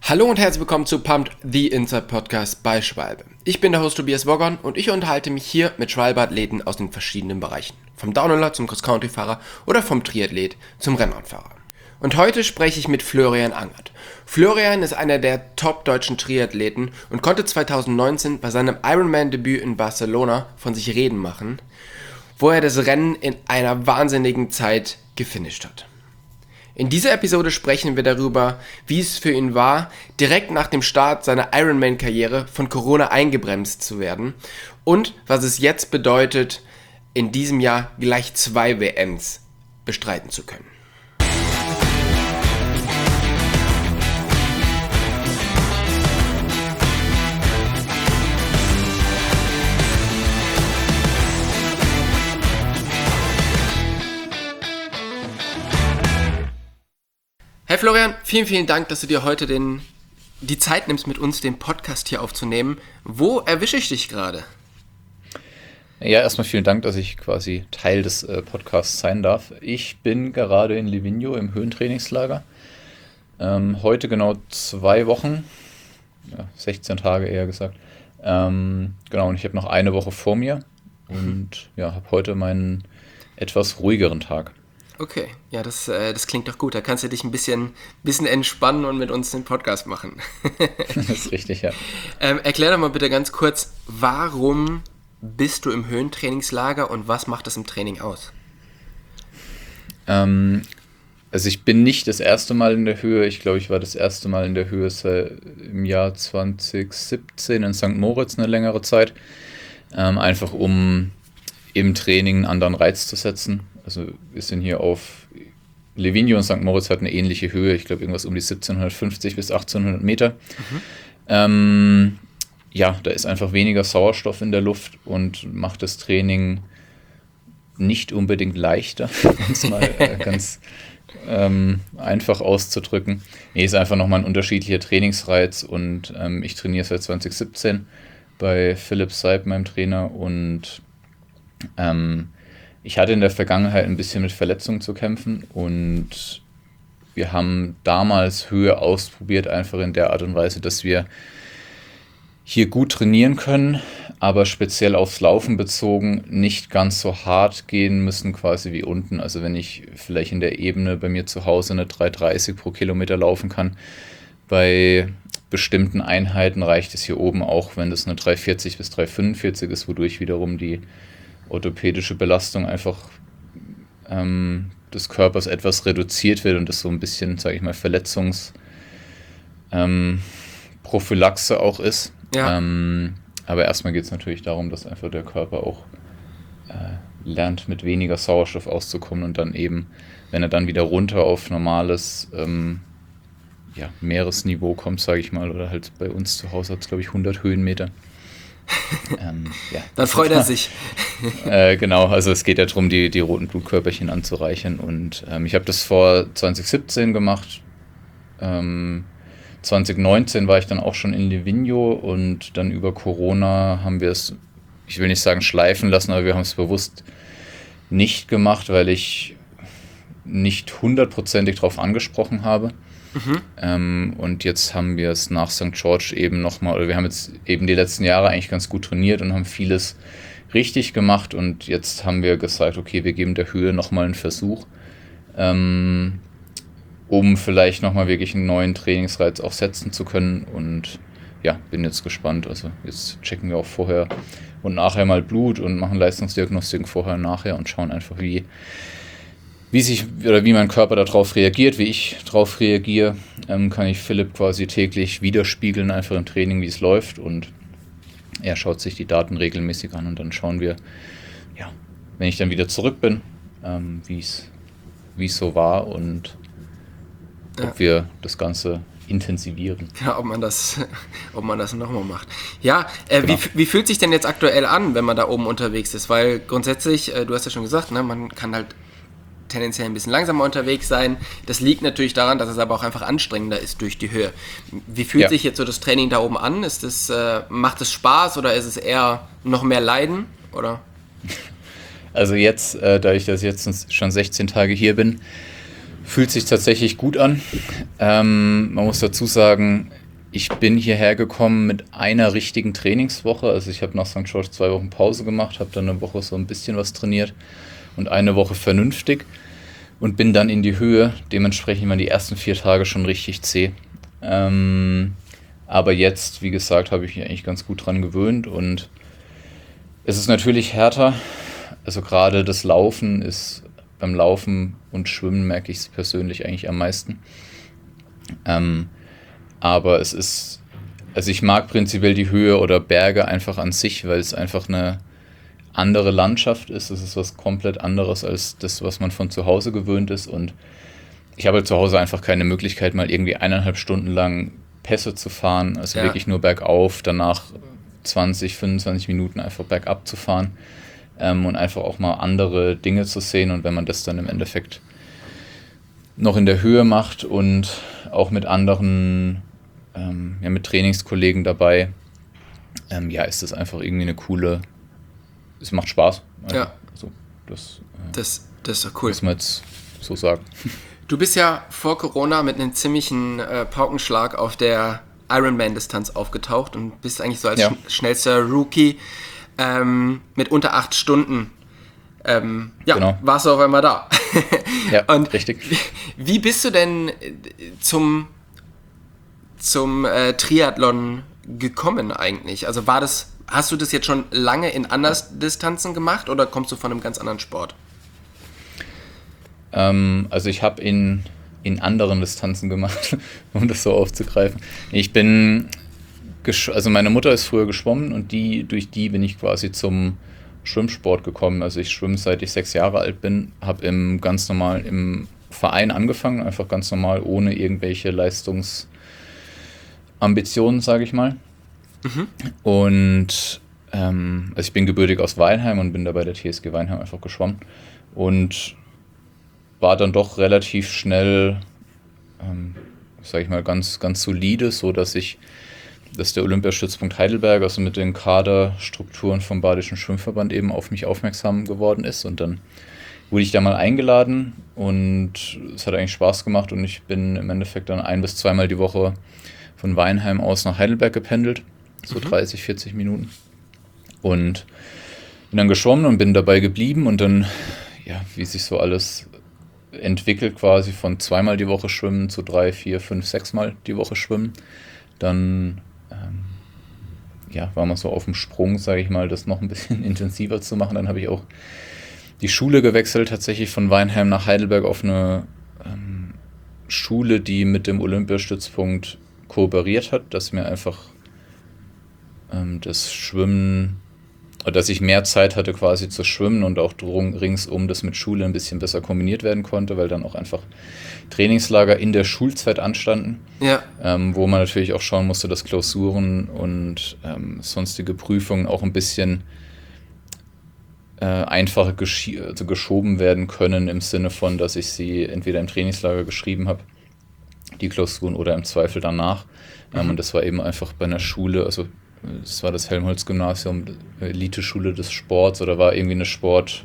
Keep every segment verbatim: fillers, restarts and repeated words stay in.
Hallo und herzlich willkommen zu Pumped, the Inside Podcast bei Schwalbe. Ich bin der Host Tobias Woggon und ich unterhalte mich hier mit Schwalbe-Athleten aus den verschiedenen Bereichen. Vom Downhiller zum Cross-Country-Fahrer oder vom Triathlet zum Rennradfahrer. Und heute spreche ich mit Florian Angert. Florian ist einer der top-deutschen Triathleten und konnte zwanzig neunzehn bei seinem Ironman-Debüt in Barcelona von sich reden machen, wo er das Rennen in einer wahnsinnigen Zeit gefinisht hat. In dieser Episode sprechen wir darüber, wie es für ihn war, direkt nach dem Start seiner Ironman-Karriere von Corona eingebremst zu werden und was es jetzt bedeutet, in diesem Jahr gleich zwei W Ms bestreiten zu können. Hey Florian, vielen, vielen Dank, dass du dir heute den, die Zeit nimmst, mit uns den Podcast hier aufzunehmen. Wo erwische ich dich gerade? Ja, erstmal vielen Dank, dass ich quasi Teil des äh, Podcasts sein darf. Ich bin gerade in Livigno im Höhentrainingslager. Ähm, heute genau zwei Wochen, ja, sechzehn Tage eher gesagt. Ähm, genau, und ich habe noch eine Woche vor mir und ja, habe heute meinen etwas ruhigeren Tag. Okay, ja, das, äh, das klingt doch gut. Da kannst du dich ein bisschen, bisschen entspannen und mit uns den Podcast machen. Das ist richtig, ja. Ähm, erklär doch mal bitte ganz kurz, warum bist du im Höhentrainingslager und was macht das im Training aus? Ähm, also ich bin nicht das erste Mal in der Höhe. Ich glaube, ich war das erste Mal in der Höhe im Jahr zwanzig siebzehn in Sankt Moritz eine längere Zeit. Ähm, einfach um im Training einen anderen Reiz zu setzen. Also wir sind hier auf Livigno und Sankt Moritz hat eine ähnliche Höhe, ich glaube irgendwas um die siebzehnhundertfünfzig bis achtzehnhundert Meter. Mhm. Ähm, ja, da ist einfach weniger Sauerstoff in der Luft und macht das Training nicht unbedingt leichter, um es mal äh, ganz ähm, einfach auszudrücken. Nee, ist einfach nochmal ein unterschiedlicher Trainingsreiz und ähm, ich trainiere seit zwanzig siebzehn bei Philipp Seib, meinem Trainer, und ähm, ich hatte in der Vergangenheit ein bisschen mit Verletzungen zu kämpfen und wir haben damals Höhe ausprobiert, einfach in der Art und Weise, dass wir hier gut trainieren können, aber speziell aufs Laufen bezogen nicht ganz so hart gehen müssen quasi wie unten. Also wenn ich vielleicht in der Ebene bei mir zu Hause eine drei dreißig pro Kilometer laufen kann, bei bestimmten Einheiten reicht es hier oben auch, wenn das eine drei vierzig bis drei fünfundvierzig ist, wodurch wiederum die orthopädische Belastung einfach ähm, des Körpers etwas reduziert wird und das so ein bisschen, sage ich mal, Verletzungsprophylaxe ähm, auch ist. Ja. Ähm, aber erstmal geht es natürlich darum, dass einfach der Körper auch äh, lernt, mit weniger Sauerstoff auszukommen und dann eben, wenn er dann wieder runter auf normales ähm, ja, Meeresniveau kommt, sage ich mal, oder halt bei uns zu Hause hat es, glaube ich, hundert Höhenmeter. ähm, ja. Dann freut er sich. äh, genau, also es geht ja darum, die, die roten Blutkörperchen anzureichern und ähm, ich habe das vor zwanzig siebzehn gemacht. Ähm, zwanzig neunzehn war ich dann auch schon in Livigno und dann über Corona haben wir es, ich will nicht sagen schleifen lassen, aber wir haben es bewusst nicht gemacht, weil ich nicht hundertprozentig drauf angesprochen habe. Mhm. Ähm, und jetzt haben wir es nach Sankt George eben nochmal, oder wir haben jetzt eben die letzten Jahre eigentlich ganz gut trainiert und haben vieles richtig gemacht und jetzt haben wir gesagt, okay, wir geben der Höhe nochmal einen Versuch, ähm, um vielleicht nochmal wirklich einen neuen Trainingsreiz auch setzen zu können und ja, bin jetzt gespannt. Also jetzt checken wir auch vorher und nachher mal Blut und machen Leistungsdiagnostiken vorher und nachher und schauen einfach, wie Wie sich oder wie mein Körper darauf reagiert, wie ich darauf reagiere, ähm, kann ich Philipp quasi täglich widerspiegeln, einfach im Training, wie es läuft. Und er schaut sich die Daten regelmäßig an und dann schauen wir, ja, wenn ich dann wieder zurück bin, ähm, wie es wie es so war und ja. ob wir das Ganze intensivieren. Ja, ob man das, ob man das nochmal macht. Ja, äh, genau. wie, wie fühlt sich denn jetzt aktuell an, wenn man da oben unterwegs ist? Weil grundsätzlich, äh, du hast ja schon gesagt, ne, man kann halt tendenziell ein bisschen langsamer unterwegs sein. Das liegt natürlich daran, dass es aber auch einfach anstrengender ist durch die Höhe. Wie fühlt ja. sich jetzt so das Training da oben an? Ist das, äh, macht es Spaß oder ist es eher noch mehr Leiden? Oder? Also jetzt, äh, da ich das jetzt schon sechzehn Tage hier bin, Fühlt sich tatsächlich gut an. Ähm, man muss dazu sagen, ich bin hierher gekommen mit einer richtigen Trainingswoche. Also ich habe nach Sankt George zwei Wochen Pause gemacht, habe dann eine Woche so ein bisschen was trainiert und eine Woche vernünftig und bin dann in die Höhe. Dementsprechend waren die ersten vier Tage schon richtig zäh. Ähm, aber jetzt, wie gesagt, habe ich mich eigentlich ganz gut dran gewöhnt und es ist natürlich härter. Also gerade das Laufen ist, beim Laufen und Schwimmen merke ich es persönlich eigentlich am meisten. Ähm, aber es ist, also ich mag prinzipiell die Höhe oder Berge einfach an sich, weil es einfach eine andere Landschaft ist. Es ist was komplett anderes als das, was man von zu Hause gewöhnt ist. Und ich habe zu Hause einfach keine Möglichkeit, mal irgendwie eineinhalb Stunden lang Pässe zu fahren. Also ja. wirklich nur bergauf, danach zwanzig, fünfundzwanzig Minuten einfach bergab zu fahren. Ähm, und einfach auch mal andere Dinge zu sehen. Und wenn man das dann im Endeffekt noch in der Höhe macht und auch mit anderen, ähm, ja, mit Trainingskollegen dabei, ähm, ja, ist das einfach irgendwie eine coole, es macht Spaß. Also, ja. So, das, äh, das, das ist doch cool. Muss man jetzt so sagen. Du bist ja vor Corona mit einem ziemlichen äh, Paukenschlag auf der Ironman-Distanz aufgetaucht und bist eigentlich so als ja. sch- schnellster Rookie ähm, mit unter acht Stunden. Ähm, ja, genau. warst du auf einmal da. Ja, und richtig. Wie, wie bist du denn zum, zum äh, Triathlon gekommen eigentlich? Also war das, hast du das jetzt schon lange in anderen Distanzen gemacht oder kommst du von einem ganz anderen Sport? Ähm, also ich habe in, in anderen Distanzen gemacht, um das so aufzugreifen. Ich bin, gesch- also meine Mutter ist früher geschwommen und die durch die bin ich quasi zum Schwimmsport gekommen. Also ich schwimme seit ich sechs Jahre alt bin, habe im ganz normal im Verein angefangen, einfach ganz normal ohne irgendwelche Leistungsambitionen, sage ich mal. Mhm. Und ähm, also ich bin gebürtig aus Weinheim und bin da bei der T S G Weinheim einfach geschwommen und war dann doch relativ schnell, ähm, sage ich mal, ganz, ganz solide, so dass ich dass der Olympiastützpunkt Heidelberg, also mit den Kaderstrukturen vom Badischen Schwimmverband eben auf mich aufmerksam geworden ist. Und dann wurde ich da mal eingeladen und es hat eigentlich Spaß gemacht und ich bin im Endeffekt dann ein- bis zweimal die Woche von Weinheim aus nach Heidelberg gependelt, so mhm. dreißig, vierzig Minuten. Und bin dann geschwommen und bin dabei geblieben und dann, ja, wie sich so alles entwickelt, quasi von zweimal die Woche schwimmen zu drei, vier, fünf, sechsmal die Woche schwimmen. Dann ähm, ja, war man so auf dem Sprung, sage ich mal, das noch ein bisschen intensiver zu machen. Dann habe ich auch die Schule gewechselt, tatsächlich von Weinheim nach Heidelberg auf eine ähm, Schule, die mit dem Olympiastützpunkt kooperiert hat, dass mir einfach ähm, das Schwimmen, dass ich mehr Zeit hatte quasi zu schwimmen und auch drum, ringsum das mit Schule ein bisschen besser kombiniert werden konnte, weil dann auch einfach Trainingslager in der Schulzeit anstanden, ja. ähm, wo man natürlich auch schauen musste, dass Klausuren und ähm, sonstige Prüfungen auch ein bisschen äh, einfacher gesch- also geschoben werden können, im Sinne von, dass ich sie entweder im Trainingslager geschrieben habe, die Klausuren, oder im Zweifel danach. Mhm. Ähm, und das war eben einfach bei einer Schule, also das war das Helmholtz-Gymnasium, Elite-Schule des Sports, oder war irgendwie eine Sport...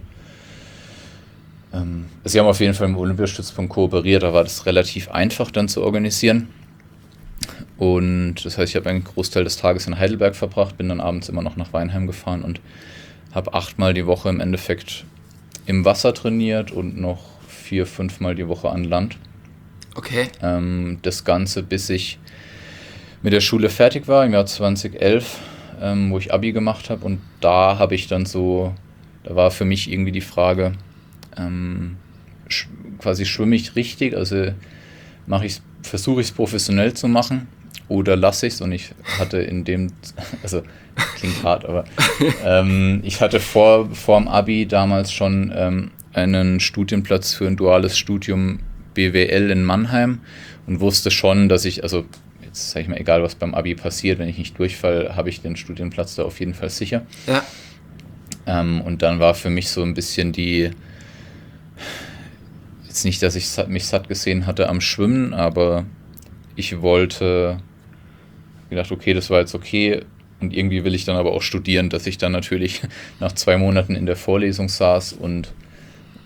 Ähm, sie haben auf jeden Fall im Olympiastützpunkt kooperiert, da war das relativ einfach dann zu organisieren. Und das heißt, ich habe einen Großteil des Tages in Heidelberg verbracht, bin dann abends immer noch nach Weinheim gefahren und habe achtmal die Woche im Endeffekt im Wasser trainiert und noch vier, fünfmal die Woche an Land. Okay. Ähm, das Ganze, bis ich mit der Schule fertig war, im Jahr zweitausendelf, ähm, wo ich Abi gemacht habe. Und da habe ich dann so, da war für mich irgendwie die Frage, ähm, sch- quasi schwimme ich richtig, also mache ich, versuche ich es professionell zu machen oder lasse ich es. Und ich hatte in dem, also klingt hart, aber ähm, ich hatte vor, vor dem Abi damals schon ähm, einen Studienplatz für ein duales Studium B W L in Mannheim und wusste schon, dass ich, also jetzt sage ich mal, egal was beim Abi passiert, wenn ich nicht durchfalle, habe ich den Studienplatz da auf jeden Fall sicher. Ja. Ähm, und dann war für mich so ein bisschen die, jetzt nicht, dass ich mich satt gesehen hatte am Schwimmen, aber ich wollte, gedacht, okay, das war jetzt okay und irgendwie will ich dann aber auch studieren, dass ich dann natürlich nach zwei Monaten in der Vorlesung saß und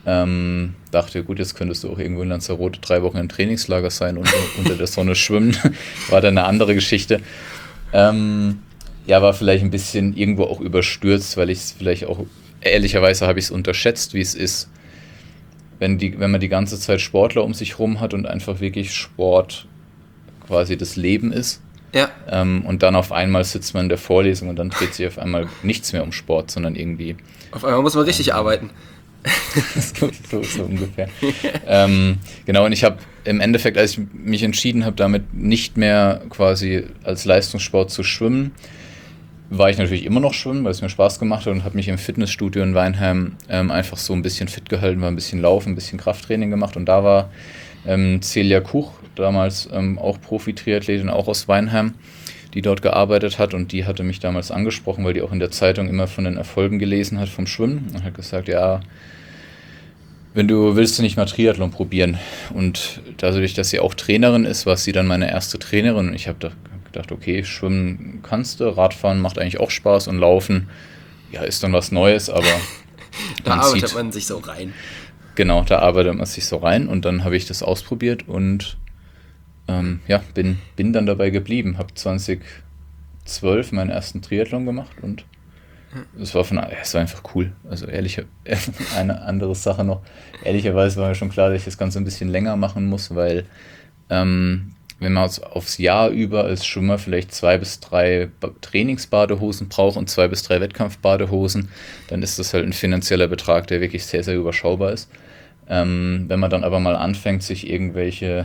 Ähm, dachte, gut, jetzt könntest du auch irgendwo in Lanzarote drei Wochen im Trainingslager sein und unter der Sonne schwimmen. War dann eine andere Geschichte. Ähm, ja, war vielleicht ein bisschen irgendwo auch überstürzt, weil ich es vielleicht auch, ehrlicherweise habe ich es unterschätzt, wie es ist, wenn, die, wenn man die ganze Zeit Sportler um sich rum hat und einfach wirklich Sport quasi das Leben ist. Ja. Ähm, und dann auf einmal sitzt man in der Vorlesung und dann dreht sich auf einmal nichts mehr um Sport, sondern irgendwie... Auf einmal muss man richtig ähm, arbeiten. so, so, so ungefähr. ähm, genau, und ich habe im Endeffekt, als ich mich entschieden habe, damit nicht mehr quasi als Leistungssport zu schwimmen, war ich natürlich immer noch schwimmen, weil es mir Spaß gemacht hat und habe mich im Fitnessstudio in Weinheim ähm, einfach so ein bisschen fit gehalten, war ein bisschen Laufen, ein bisschen Krafttraining gemacht und da war ähm, Celia Kuch, damals ähm, auch Profi-Triathletin, auch aus Weinheim, die dort gearbeitet hat und die hatte mich damals angesprochen, weil die auch in der Zeitung immer von den Erfolgen gelesen hat vom Schwimmen und hat gesagt, ja, wenn du willst, du nicht mal Triathlon probieren. Und dadurch, dass sie auch Trainerin ist, war sie dann meine erste Trainerin und ich habe da gedacht, okay, schwimmen kannst du, Radfahren macht eigentlich auch Spaß und Laufen, ja, ist dann was Neues, aber da man arbeitet zieht, man sich so rein. Genau, da arbeitet man sich so rein und dann habe ich das ausprobiert und ähm, ja, bin, bin dann dabei geblieben, habe zwanzig zwölf meinen ersten Triathlon gemacht und es war, von, es war einfach cool. Also ehrlich, eine andere Sache noch. Ehrlicherweise war mir schon klar, dass ich das Ganze ein bisschen länger machen muss, weil ähm, wenn man aufs Jahr über als Schwimmer vielleicht zwei bis drei Trainingsbadehosen braucht und zwei bis drei Wettkampfbadehosen, dann ist das halt ein finanzieller Betrag, der wirklich sehr, sehr überschaubar ist. Ähm, wenn man dann aber mal anfängt, sich irgendwelche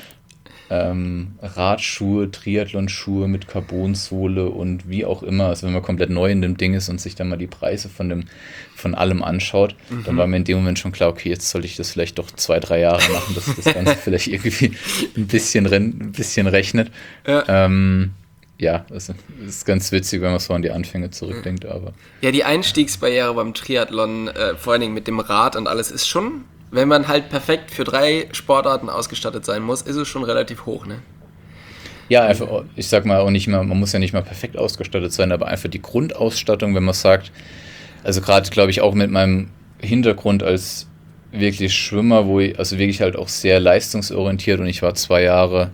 ähm, Radschuhe, Triathlon-Schuhe mit Carbonsohle und wie auch immer, also wenn man komplett neu in dem Ding ist und sich dann mal die Preise von dem von allem anschaut, mhm. dann war mir in dem Moment schon klar, okay, jetzt sollte ich das vielleicht doch zwei, drei Jahre machen, dass das Ganze vielleicht irgendwie ein bisschen, ein bisschen rechnet. Ja. Ähm, ja, also es ist ganz witzig, wenn man so an die Anfänge zurückdenkt, aber... Ja, die Einstiegsbarriere beim Triathlon, äh, vor allen Dingen mit dem Rad und alles, ist schon... Wenn man halt perfekt für drei Sportarten ausgestattet sein muss, ist es schon relativ hoch, ne? Ja, einfach, ich sag mal auch nicht mehr, man muss ja nicht mal perfekt ausgestattet sein, aber einfach die Grundausstattung, wenn man sagt, also gerade glaube ich auch mit meinem Hintergrund als wirklich Schwimmer, wo ich, also wirklich halt auch sehr leistungsorientiert und ich war zwei Jahre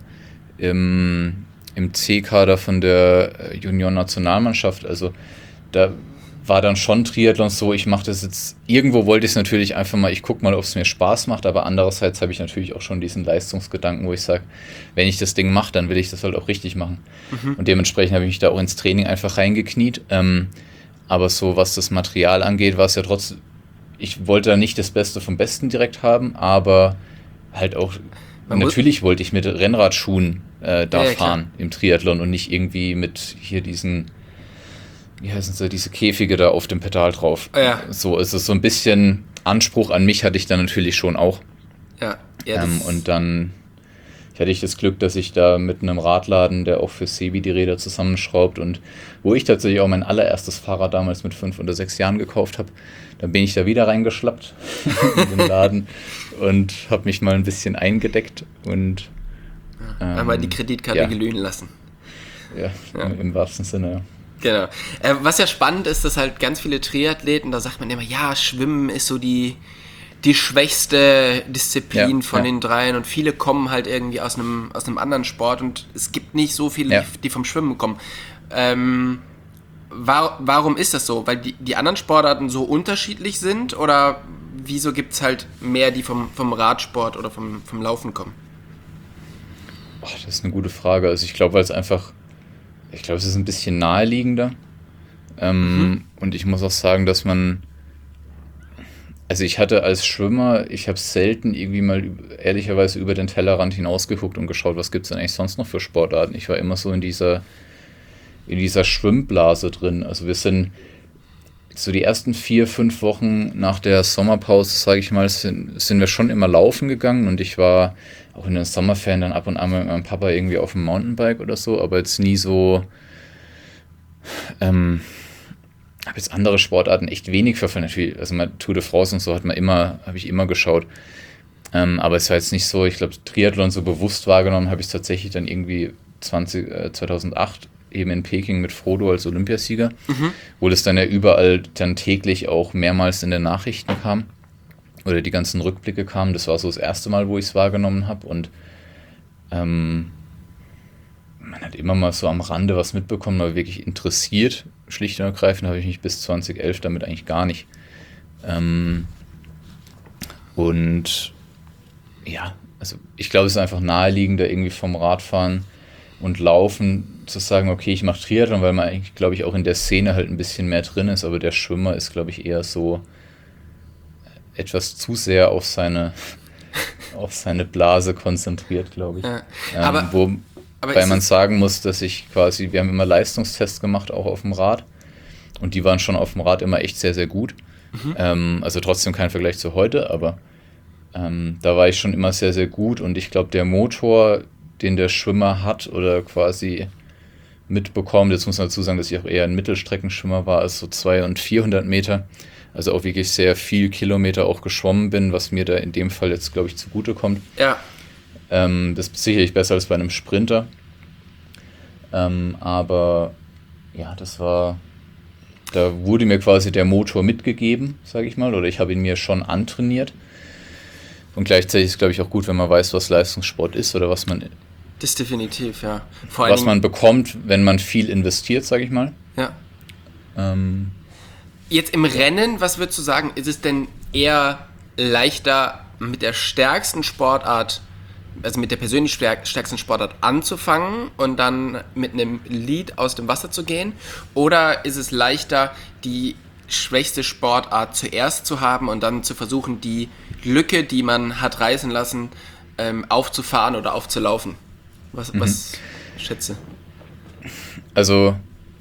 im, im C-Kader von der Junioren-Nationalmannschaft, also da war dann schon Triathlon so, ich mache das jetzt, irgendwo wollte ich es natürlich einfach mal, ich gucke mal, ob es mir Spaß macht, aber andererseits habe ich natürlich auch schon diesen Leistungsgedanken, wo ich sage, wenn ich das Ding mache, dann will ich das halt auch richtig machen. Mhm. Und dementsprechend habe ich mich da auch ins Training einfach reingekniet. Ähm, aber so, was das Material angeht, war es ja trotzdem, ich wollte da nicht das Beste vom Besten direkt haben, aber halt auch, Man natürlich wollte ich mit Rennradschuhen äh, da ja, ja, fahren klar. im Triathlon und nicht irgendwie mit hier diesen... wie heißen sie, diese Käfige da auf dem Pedal drauf. Ja. So ist es so ein bisschen Anspruch an mich hatte ich dann natürlich schon auch. Ja. ja ähm, und dann hatte ich das Glück, dass ich da mit einem Radladen, der auch für Sebi die Räder zusammenschraubt und wo ich tatsächlich auch mein allererstes Fahrrad damals mit fünf oder sechs Jahren gekauft habe, dann bin ich da wieder reingeschlappt in den Laden und habe mich mal ein bisschen eingedeckt und ähm, einmal die Kreditkarte ja. glühen lassen. Ja, ja. Im, im wahrsten Sinne, ja. Genau. Äh, was ja spannend ist, dass halt ganz viele Triathleten, da sagt man immer, ja, Schwimmen ist so die, die schwächste Disziplin ja, von ja. den dreien und viele kommen halt irgendwie aus einem, aus einem anderen Sport und es gibt nicht so viele, ja. die vom Schwimmen kommen. Ähm, war, warum ist das so? Weil die, die anderen Sportarten so unterschiedlich sind oder wieso gibt es halt mehr, die vom, vom Radsport oder vom, vom Laufen kommen? Oh, das ist eine gute Frage. Also ich glaube, weil es einfach Ich glaube, es ist ein bisschen naheliegender. Ähm, mhm. Und ich muss auch sagen, dass man... Also ich hatte als Schwimmer, ich habe selten irgendwie mal ehrlicherweise über den Tellerrand hinausgeguckt und geschaut, was gibt es denn eigentlich sonst noch für Sportarten. Ich war immer so in dieser, in dieser Schwimmblase drin. Also wir sind so die ersten vier, fünf Wochen nach der Sommerpause, sage ich mal, sind, sind wir schon immer laufen gegangen und ich war auch in den Sommerferien dann ab und an mit meinem Papa irgendwie auf dem Mountainbike oder so, aber jetzt nie so, ähm, habe jetzt andere Sportarten echt wenig verfolgt. Natürlich, also mal Tour de France und so hat man immer, habe ich immer geschaut. Ähm, aber es war jetzt nicht so, ich glaube, Triathlon so bewusst wahrgenommen habe ich es tatsächlich dann irgendwie zwanzig, äh, zweitausendacht eben in Peking mit Frodo als Olympiasieger, mhm. wo das dann ja überall dann täglich auch mehrmals in den Nachrichten kam. oder die ganzen Rückblicke kamen. Das war so das erste Mal, wo ich es wahrgenommen habe. Und ähm, man hat immer mal so am Rande was mitbekommen, aber wirklich interessiert, schlicht und ergreifend, habe ich mich bis zwanzig elf damit eigentlich gar nicht. Ähm, und ja, also ich glaube, es ist einfach naheliegender, irgendwie vom Radfahren und Laufen zu sagen, okay, ich mache Triathlon, weil man eigentlich, glaube ich, auch in der Szene halt ein bisschen mehr drin ist, aber der Schwimmer ist, glaube ich, eher so etwas zu sehr auf seine, auf seine Blase konzentriert, glaube ich. Ja. Ähm, aber, wo, aber weil man sagen muss, dass ich quasi, wir haben immer Leistungstests gemacht, auch auf dem Rad, und die waren schon auf dem Rad immer echt sehr, sehr gut. Mhm. Ähm, also trotzdem kein Vergleich zu heute, aber ähm, da war ich schon immer sehr, sehr gut, und ich glaube, der Motor, den der Schwimmer hat oder quasi mitbekommt, jetzt muss man dazu sagen, dass ich auch eher ein Mittelstreckenschwimmer war, als so zweihundert und vierhundert Meter, also auch wirklich sehr viel Kilometer auch geschwommen bin, was mir da in dem Fall jetzt, glaube ich, zugutekommt. Ja. Ähm, das ist sicherlich besser als bei einem Sprinter. Ähm, aber ja, das war, da wurde mir quasi der Motor mitgegeben, sage ich mal, oder ich habe ihn mir schon antrainiert. Und gleichzeitig ist es, glaube ich, auch gut, wenn man weiß, was Leistungssport ist oder was man, das definitiv, ja. Vor was man bekommt, wenn man viel investiert, sage ich mal. Ja. Ähm, Jetzt im Rennen, was würdest du sagen, ist es denn eher leichter mit der stärksten Sportart, also mit der persönlich stärksten Sportart anzufangen und dann mit einem Lead aus dem Wasser zu gehen? Oder ist es leichter, die schwächste Sportart zuerst zu haben und dann zu versuchen, die Lücke, die man hat reißen lassen, ähm, aufzufahren oder aufzulaufen? Was, mhm. was schätze? Also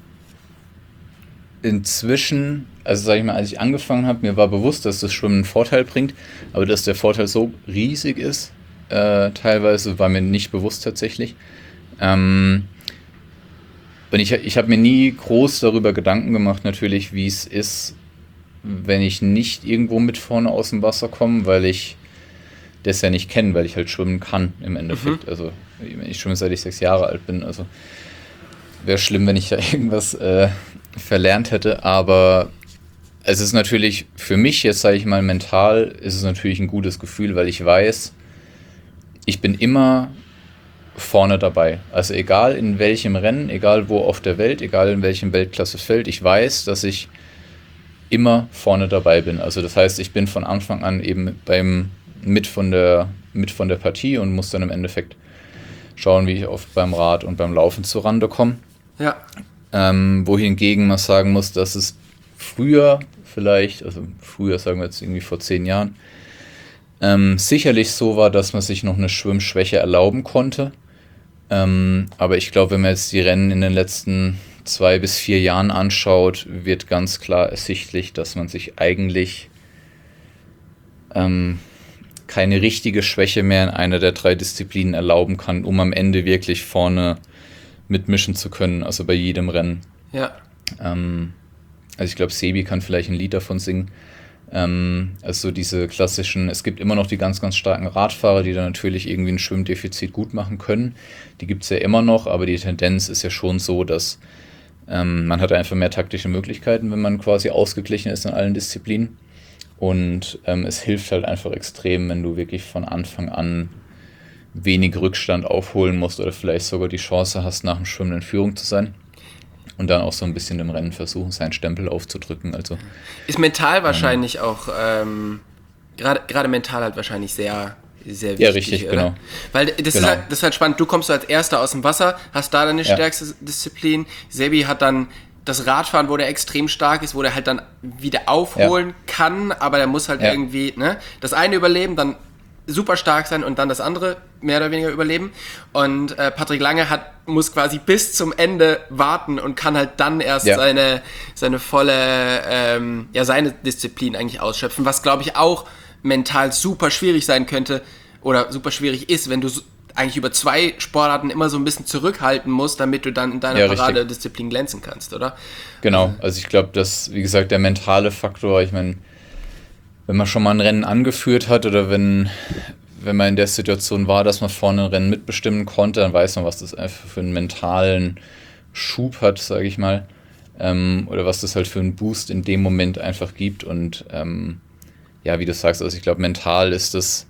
inzwischen, also sage ich mal, als ich angefangen habe, mir war bewusst, dass das Schwimmen einen Vorteil bringt, aber dass der Vorteil so riesig ist, äh, teilweise war mir nicht bewusst tatsächlich. Ähm, und ich, ich habe mir nie groß darüber Gedanken gemacht, natürlich, wie es ist, wenn ich nicht irgendwo mit vorne aus dem Wasser komme, weil ich das ja nicht kenne, weil ich halt schwimmen kann im Endeffekt. Mhm. Also ich schwimme seit ich sechs Jahre alt bin, also wäre schlimm, wenn ich da irgendwas äh, verlernt hätte, aber es ist natürlich für mich jetzt, sage ich mal, mental ist es natürlich ein gutes Gefühl, weil ich weiß, ich bin immer vorne dabei. Also egal in welchem Rennen, egal wo auf der Welt, egal in welchem Weltklassefeld, ich weiß, dass ich immer vorne dabei bin. Also das heißt, ich bin von Anfang an eben beim mit von der mit von der Partie und muss dann im Endeffekt schauen, wie ich oft beim Rad und beim Laufen zurande komme. Ja. Ähm, wohingegen man sagen muss, dass es früher vielleicht, also früher sagen wir jetzt irgendwie vor zehn Jahren, ähm, sicherlich so war, dass man sich noch eine Schwimmschwäche erlauben konnte. Ähm, aber ich glaube, wenn man jetzt die Rennen in den letzten zwei bis vier Jahren anschaut, wird ganz klar ersichtlich, dass man sich eigentlich ähm, keine richtige Schwäche mehr in einer der drei Disziplinen erlauben kann, um am Ende wirklich vorne mitmischen zu können, also bei jedem Rennen. Ja. Ähm, also ich glaube, Sebi kann vielleicht ein Lied davon singen. Ähm, also diese klassischen, es gibt immer noch die ganz, ganz starken Radfahrer, die dann natürlich irgendwie ein Schwimmdefizit gut machen können. Die gibt es ja immer noch, aber die Tendenz ist ja schon so, dass ähm, man hat einfach mehr taktische Möglichkeiten, wenn man quasi ausgeglichen ist in allen Disziplinen. Und ähm, es hilft halt einfach extrem, wenn du wirklich von Anfang an wenig Rückstand aufholen musst oder vielleicht sogar die Chance hast, nach dem Schwimmen in Führung zu sein. Und dann auch so ein bisschen im Rennen versuchen, seinen Stempel aufzudrücken. Also, ist mental wahrscheinlich ähm, auch, ähm, gerade gerade mental halt wahrscheinlich sehr, sehr wichtig. Ja, richtig, oder? Genau. Weil das, genau. Ist halt, das ist halt spannend, du kommst so als Erster aus dem Wasser, hast da deine ja. stärkste Disziplin. Sebi hat dann das Radfahren, wo der extrem stark ist, wo der halt dann wieder aufholen ja. kann, aber der muss halt ja. irgendwie, ne, das eine überleben, dann super stark sein und dann das andere mehr oder weniger überleben. Und äh, Patrick Lange hat, muss quasi bis zum Ende warten und kann halt dann erst ja. seine, seine volle, ähm, ja, seine Disziplin eigentlich ausschöpfen, was, glaube ich, auch mental super schwierig sein könnte oder super schwierig ist, wenn du so, eigentlich über zwei Sportarten immer so ein bisschen zurückhalten musst, damit du dann in deiner ja, Paradedisziplin glänzen kannst, oder? Genau, also ich glaube, dass, wie gesagt, der mentale Faktor, ich meine, wenn man schon mal ein Rennen angeführt hat oder wenn, wenn man in der Situation war, dass man vorne ein Rennen mitbestimmen konnte, dann weiß man, was das einfach für einen mentalen Schub hat, sage ich mal, ähm, oder was das halt für einen Boost in dem Moment einfach gibt. Und ähm, ja, wie du sagst, also ich glaube, mental ist das,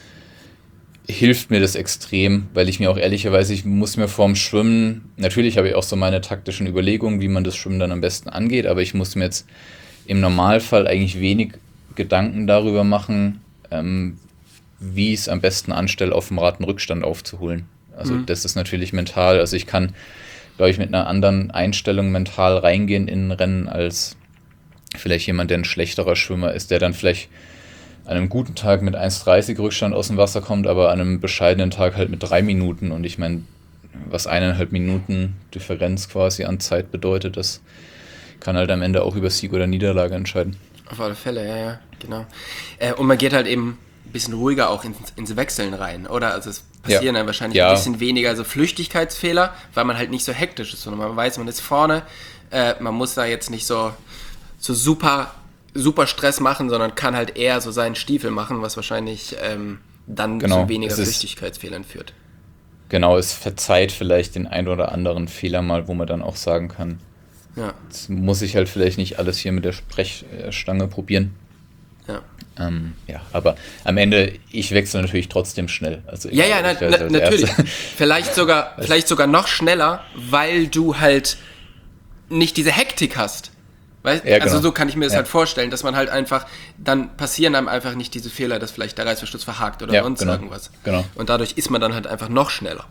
hilft mir das extrem, weil ich mir auch ehrlicherweise, ich muss mir vorm Schwimmen, natürlich habe ich auch so meine taktischen Überlegungen, wie man das Schwimmen dann am besten angeht, aber ich muss mir jetzt im Normalfall eigentlich wenig Gedanken darüber machen, ähm, wie ich es am besten anstelle, auf dem Rad einen Rückstand aufzuholen. Also mhm. das ist natürlich mental, also ich kann, glaube ich, mit einer anderen Einstellung mental reingehen in ein Rennen als vielleicht jemand, der ein schlechterer Schwimmer ist, der dann vielleicht an einem guten Tag mit eins dreißig Rückstand aus dem Wasser kommt, aber an einem bescheidenen Tag halt mit drei Minuten. Und ich meine, was eineinhalb Minuten Differenz quasi an Zeit bedeutet, das kann halt am Ende auch über Sieg oder Niederlage entscheiden. Auf alle Fälle, ja, ja, genau. Äh, und man geht halt eben ein bisschen ruhiger auch ins, ins Wechseln rein, oder? Also es passieren ja. dann wahrscheinlich ja. ein bisschen weniger so Flüchtigkeitsfehler, weil man halt nicht so hektisch ist, sondern man weiß, man ist vorne, äh, man muss da jetzt nicht so, so super... super Stress machen, sondern kann halt eher so seinen Stiefel machen, was wahrscheinlich ähm, dann genau. zu weniger Flüchtigkeitsfehlern führt. Genau, es verzeiht vielleicht den ein oder anderen Fehler mal, wo man dann auch sagen kann, ja. jetzt muss ich halt vielleicht nicht alles hier mit der Sprechstange probieren. Ja. Ähm, ja, aber am Ende, ich wechsle natürlich trotzdem schnell. Also ja, ja, na, na, natürlich. vielleicht sogar, vielleicht sogar noch schneller, weil du halt nicht diese Hektik hast. Weißt? Ja, genau. Also so kann ich mir das ja. halt vorstellen, dass man halt einfach, dann passieren einem einfach nicht diese Fehler, dass vielleicht der Reißverschluss verhakt oder ja, sonst genau. irgendwas. Genau. Und dadurch ist man dann halt einfach noch schneller.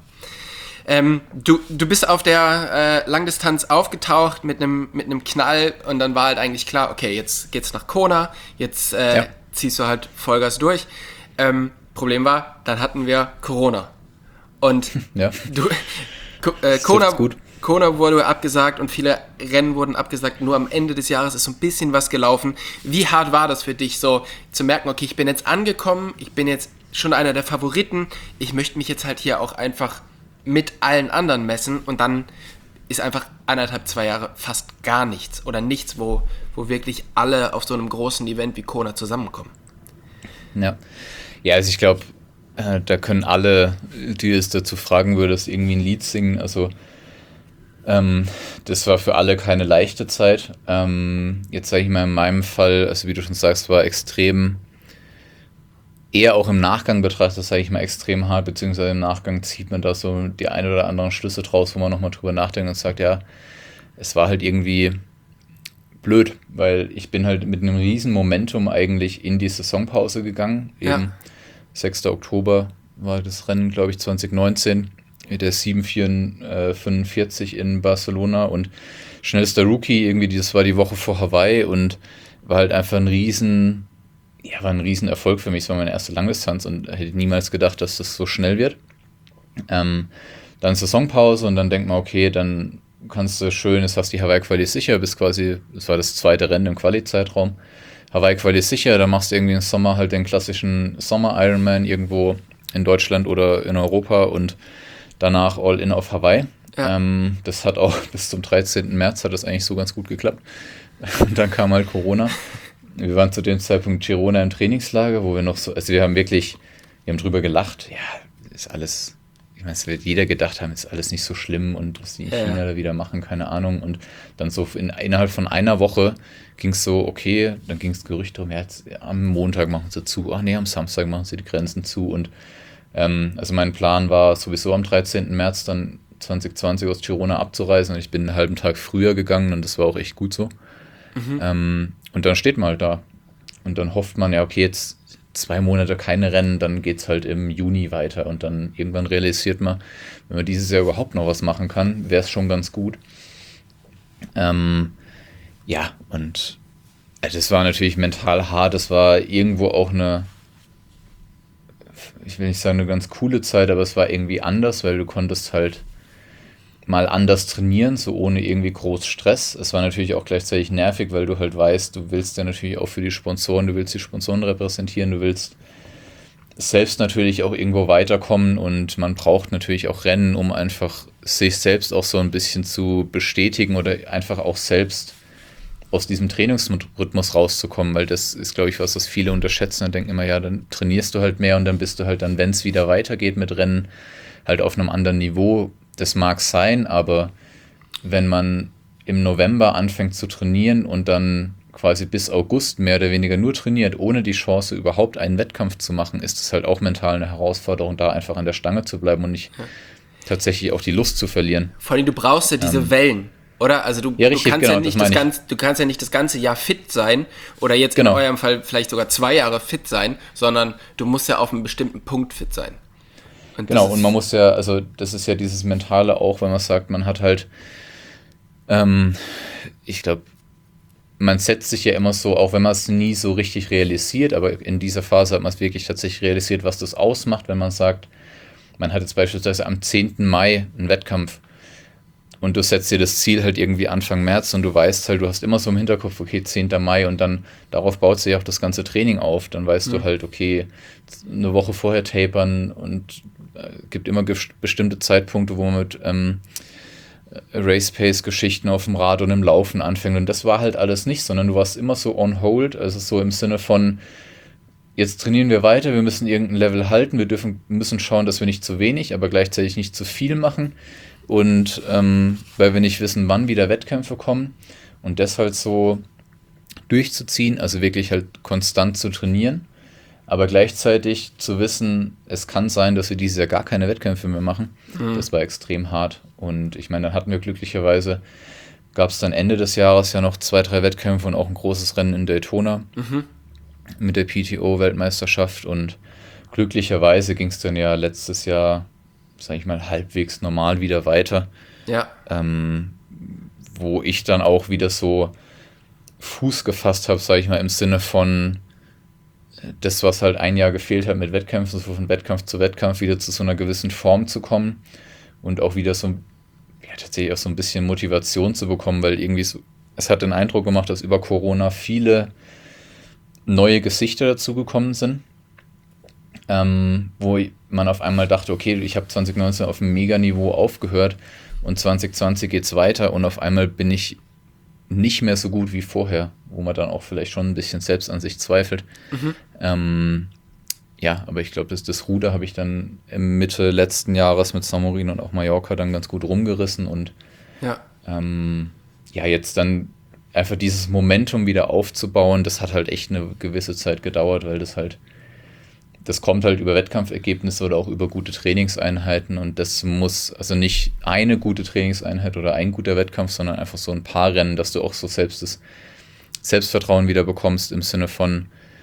Ähm, du, du bist auf der äh, Langdistanz aufgetaucht mit einem mit einem Knall und dann war halt eigentlich klar, okay, jetzt geht's nach Kona, jetzt äh, ja. ziehst du halt Vollgas durch. Ähm, Problem war, dann hatten wir Corona. Und ja. du äh, Kona gut. Kona wurde abgesagt und viele Rennen wurden abgesagt. Nur am Ende des Jahres ist so ein bisschen was gelaufen. Wie hart war das für dich, so zu merken, okay, ich bin jetzt angekommen, ich bin jetzt schon einer der Favoriten, ich möchte mich jetzt halt hier auch einfach mit allen anderen messen und dann ist einfach anderthalb, zwei Jahre fast gar nichts oder nichts, wo, wo wirklich alle auf so einem großen Event wie Kona zusammenkommen. Ja, ja, also ich glaube, äh, da können alle, die es dazu fragen würdest, irgendwie ein Lied singen, also Ähm, das war für alle keine leichte Zeit. Ähm, jetzt sage ich mal in meinem Fall, also wie du schon sagst, war extrem, eher auch im Nachgang betrachtet, sage ich mal, extrem hart, beziehungsweise im Nachgang zieht man da so die ein oder anderen Schlüsse draus, wo man nochmal drüber nachdenkt und sagt, ja, es war halt irgendwie blöd, weil ich bin halt mit einem riesen Momentum eigentlich in die Saisonpause gegangen. Eben ja. sechster Oktober war das Rennen, glaube ich, zwanzig neunzehn. Der sieben vier fünfundvierzig in Barcelona und schnellster Rookie, irgendwie, das war die Woche vor Hawaii und war halt einfach ein riesen, ja, war ein riesen Erfolg für mich. Es war meine erste Langdistanz und hätte niemals gedacht, dass das so schnell wird. Ähm, dann Saisonpause und dann denkt man, okay, dann kannst du schön, jetzt hast du die Hawaii-Quali sicher, bist quasi, das war das zweite Rennen im Quali-Zeitraum. Hawaii-Quali sicher, dann machst du irgendwie im Sommer halt den klassischen Sommer-Ironman irgendwo in Deutschland oder in Europa und danach all in auf Hawaii. Ja. Ähm, das hat auch bis zum dreizehnten März hat das eigentlich so ganz gut geklappt. Und dann kam halt Corona. Wir waren zu dem Zeitpunkt Girona im Trainingslager, wo wir noch so, also wir haben wirklich, wir haben drüber gelacht, ja, ist alles, ich meine, es wird jeder gedacht haben, ist alles nicht so schlimm und was die in China ja. da wieder machen, keine Ahnung. Und dann so in, innerhalb von einer Woche ging es so, okay, dann ging es Gerüchte um, ja, jetzt, am Montag machen sie zu, ach nee, am Samstag machen sie die Grenzen zu und also mein Plan war sowieso am dreizehnten März dann zwanzig zwanzig aus Girona abzureisen und ich bin einen halben Tag früher gegangen und das war auch echt gut so. Mhm. Ähm, und dann steht man halt da und dann hofft man ja, okay, jetzt zwei Monate keine Rennen, dann geht's halt im Juni weiter und dann irgendwann realisiert man, wenn man dieses Jahr überhaupt noch was machen kann, wäre es schon ganz gut. Ähm, ja, und also das war natürlich mental hart, das war irgendwo auch eine, ich will nicht sagen eine ganz coole Zeit, aber es war irgendwie anders, weil du konntest halt mal anders trainieren, so ohne irgendwie groß Stress. Es war natürlich auch gleichzeitig nervig, weil du halt weißt, du willst ja natürlich auch für die Sponsoren, du willst die Sponsoren repräsentieren, du willst selbst natürlich auch irgendwo weiterkommen und man braucht natürlich auch Rennen, um einfach sich selbst auch so ein bisschen zu bestätigen oder einfach auch selbst aus diesem Trainingsrhythmus rauszukommen, weil das ist, glaube ich, was, was viele unterschätzen und denken immer, ja, dann trainierst du halt mehr und dann bist du halt dann, wenn es wieder weitergeht mit Rennen, halt auf einem anderen Niveau. Das mag sein, aber wenn man im November anfängt zu trainieren und dann quasi bis August mehr oder weniger nur trainiert, ohne die Chance überhaupt einen Wettkampf zu machen, ist es halt auch mental eine Herausforderung, da einfach an der Stange zu bleiben und nicht ja. tatsächlich auch die Lust zu verlieren. Vor allem, du brauchst ja diese ähm, Wellen, oder? Also du, ja, richtig, du, kannst genau, ja nicht das, das ganze, du kannst ja nicht das ganze Jahr fit sein oder jetzt genau. in eurem Fall vielleicht sogar zwei Jahre fit sein, sondern du musst ja auf einem bestimmten Punkt fit sein. Und genau, und man muss ja, also das ist ja dieses Mentale auch, wenn man sagt, man hat halt, ähm, ich glaube, man setzt sich ja immer so, auch wenn man es nie so richtig realisiert, aber in dieser Phase hat man es wirklich tatsächlich realisiert, was das ausmacht, wenn man sagt, man hat jetzt beispielsweise am zehnten Mai einen Wettkampf und du setzt dir das Ziel halt irgendwie Anfang März und du weißt halt, du hast immer so im Hinterkopf, okay, zehnten Mai und dann darauf baut sich auch das ganze Training auf, dann weißt mhm. du halt, okay, eine Woche vorher tapern und äh, gibt immer ge- bestimmte Zeitpunkte, wo man mit ähm, Race-Pace-Geschichten auf dem Rad und im Laufen anfängt und das war halt alles nicht, sondern du warst immer so on hold, also so im Sinne von, jetzt trainieren wir weiter, wir müssen irgendein Level halten, wir dürfen, müssen schauen, dass wir nicht zu wenig, aber gleichzeitig nicht zu viel machen und ähm, weil wir nicht wissen, wann wieder Wettkämpfe kommen und das halt so durchzuziehen, also wirklich halt konstant zu trainieren, aber gleichzeitig zu wissen, es kann sein, dass wir dieses Jahr gar keine Wettkämpfe mehr machen, mhm. das war extrem hart. Und ich meine, dann hatten wir glücklicherweise, gab es dann Ende des Jahres ja noch zwei, drei Wettkämpfe und auch ein großes Rennen in Daytona mhm. mit der P T O-Weltmeisterschaft. Und glücklicherweise ging es dann ja letztes Jahr, sag ich mal, halbwegs normal wieder weiter. Ja. Ähm, wo ich dann auch wieder so Fuß gefasst habe, sag ich mal, im Sinne von das, was halt ein Jahr gefehlt hat mit Wettkämpfen, so von Wettkampf zu Wettkampf wieder zu so einer gewissen Form zu kommen und auch wieder so, ja, tatsächlich auch so ein bisschen Motivation zu bekommen, weil irgendwie so, es hat den Eindruck gemacht, dass über Corona viele neue Gesichter dazugekommen sind, ähm, wo man auf einmal dachte, okay, ich habe zwanzig neunzehn auf einem Meganiveau aufgehört und zwanzig zwanzig geht's weiter und auf einmal bin ich nicht mehr so gut wie vorher, wo man dann auch vielleicht schon ein bisschen selbst an sich zweifelt. Mhm. Ähm, ja, aber ich glaube, das, das Ruder habe ich dann im Mitte letzten Jahres mit San Marino und auch Mallorca dann ganz gut rumgerissen und ja, ähm, ja jetzt dann einfach dieses Momentum wieder aufzubauen, das hat halt echt eine gewisse Zeit gedauert, weil das halt, das kommt halt über Wettkampfergebnisse oder auch über gute Trainingseinheiten und das muss, also nicht eine gute Trainingseinheit oder ein guter Wettkampf, sondern einfach so ein paar Rennen, dass du auch so selbst das Selbstvertrauen wieder bekommst im Sinne von,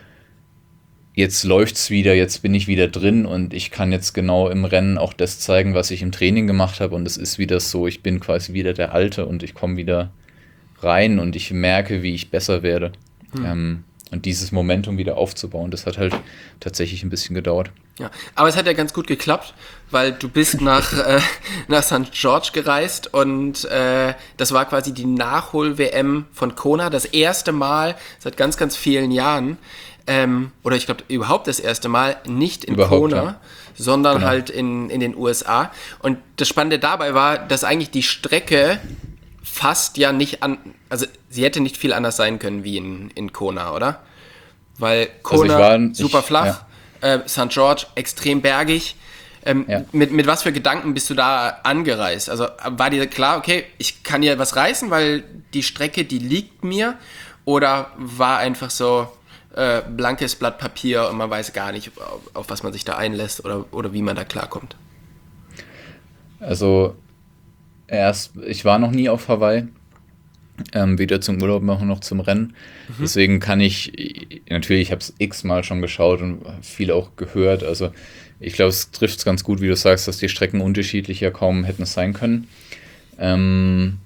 jetzt läuft's wieder, jetzt bin ich wieder drin und ich kann jetzt genau im Rennen auch das zeigen, was ich im Training gemacht habe und es ist wieder so, ich bin quasi wieder der Alte und ich komme wieder rein und ich merke, wie ich besser werde. Hm. Ähm, und dieses Momentum wieder aufzubauen, das hat halt tatsächlich ein bisschen gedauert. Ja, aber es hat ja ganz gut geklappt, weil du bist nach, äh, nach Sankt George gereist und äh, das war quasi die Nachhol-W M von Kona, das erste Mal seit ganz, ganz vielen Jahren, ähm, oder ich glaube überhaupt das erste Mal, nicht in überhaupt, Kona, ja. sondern genau. halt in, in den U S A. Und das Spannende dabei war, dass eigentlich die Strecke fast ja nicht an, also sie hätte nicht viel anders sein können wie in, in Kona, oder? Weil Kona also war, super ich, flach, ja. äh, Sankt George extrem bergig. Ähm, ja. mit, mit was für Gedanken bist du da angereist? Also war dir klar, okay, ich kann hier was reißen, weil die Strecke, die liegt mir? Oder war einfach so äh, blankes Blatt Papier und man weiß gar nicht, auf, auf was man sich da einlässt oder, oder wie man da klarkommt? Also erst, ich war noch nie auf Hawaii, ähm, weder zum Urlaub noch, noch zum Rennen. Mhm. Deswegen kann ich, natürlich, ich habe es x-mal schon geschaut und viel auch gehört. Also ich glaube, es trifft es ganz gut, wie du sagst, dass die Strecken unterschiedlicher kaum hätten es sein können. Ähm,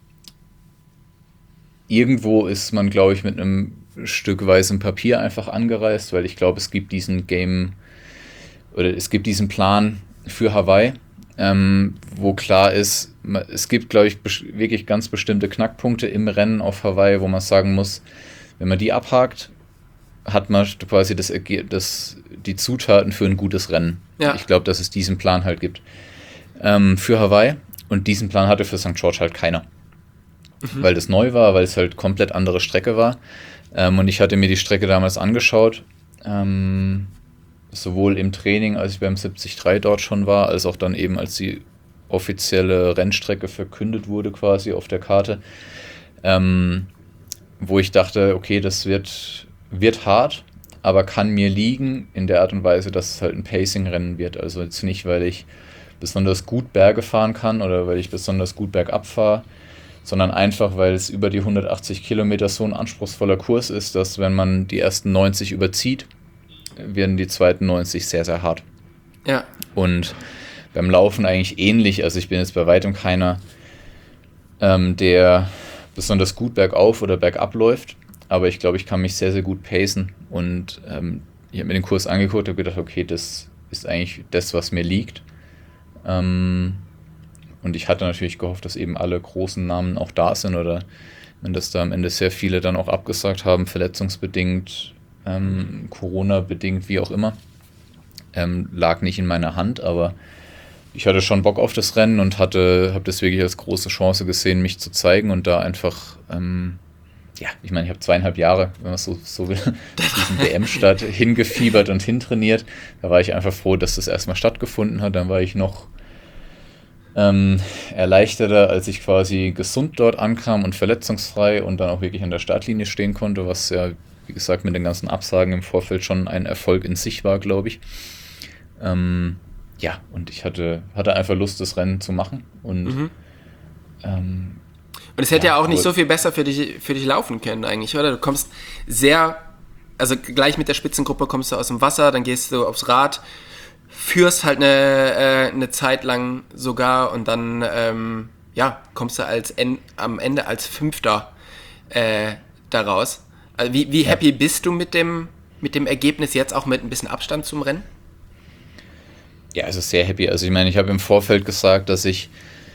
irgendwo ist man, glaube ich, mit einem Stück weißem Papier einfach angereist, weil ich glaube, es gibt diesen Game oder es gibt diesen Plan für Hawaii. Ähm, wo klar ist, es gibt, glaube ich, bes- wirklich ganz bestimmte Knackpunkte im Rennen auf Hawaii, wo man sagen muss, wenn man die abhakt, hat man quasi das, das, die Zutaten für ein gutes Rennen. Ja. Ich glaube, dass es diesen Plan halt gibt ähm, für Hawaii und diesen Plan hatte für Sankt George halt keiner. Mhm. Weil das neu war, weil es halt komplett andere Strecke war ähm, und ich hatte mir die Strecke damals angeschaut, ähm, sowohl im Training, als ich beim siebzig drei dort schon war, als auch dann eben, als die offizielle Rennstrecke verkündet wurde quasi auf der Karte. Ähm, wo ich dachte, okay, das wird, wird hart, aber kann mir liegen in der Art und Weise, dass es halt ein Pacing-Rennen wird. Also jetzt nicht, weil ich besonders gut Berge fahren kann oder weil ich besonders gut bergab fahre, sondern einfach, weil es über die hundertachtzig Kilometer so ein anspruchsvoller Kurs ist, dass wenn man die ersten neunzig überzieht, werden die zweiten neunzig sehr, sehr hart. Ja. Und beim Laufen eigentlich ähnlich. Also ich bin jetzt bei weitem keiner, ähm, der besonders gut bergauf oder bergab läuft, aber ich glaube, ich kann mich sehr, sehr gut pacen. Und ähm, ich habe mir den Kurs angeguckt und gedacht, okay, das ist eigentlich das, was mir liegt. Ähm, und ich hatte natürlich gehofft, dass eben alle großen Namen auch da sind oder wenn das da am Ende sehr viele dann auch abgesagt haben, verletzungsbedingt, ähm, Corona-bedingt, wie auch immer. Ähm, lag nicht in meiner Hand, aber ich hatte schon Bock auf das Rennen und hatte, habe das wirklich als große Chance gesehen, mich zu zeigen und da einfach, ähm, ja, ich meine, ich habe zweieinhalb Jahre, wenn man es so, so will, diesen W M-Start hingefiebert und hintrainiert. Da war ich einfach froh, dass das erstmal stattgefunden hat. Dann war ich noch ähm, erleichterter, als ich quasi gesund dort ankam und verletzungsfrei und dann auch wirklich an der Startlinie stehen konnte, was ja, wie gesagt, mit den ganzen Absagen im Vorfeld schon ein Erfolg in sich war, glaube ich. Ähm, ja, und ich hatte, hatte einfach Lust, das Rennen zu machen. Und, mhm. ähm, und es hätte ja, ja auch nicht so viel besser für dich, für dich laufen können eigentlich, oder? Du kommst sehr, also gleich mit der Spitzengruppe kommst du aus dem Wasser, dann gehst du aufs Rad, führst halt eine, äh, eine Zeit lang sogar und dann ähm, ja, kommst du als en- am Ende als Fünfter äh, daraus. Also wie, wie happy ja. bist du mit dem, mit dem Ergebnis jetzt auch mit ein bisschen Abstand zum Rennen? Ja, also sehr happy. Also ich meine, ich habe im Vorfeld gesagt, dass ich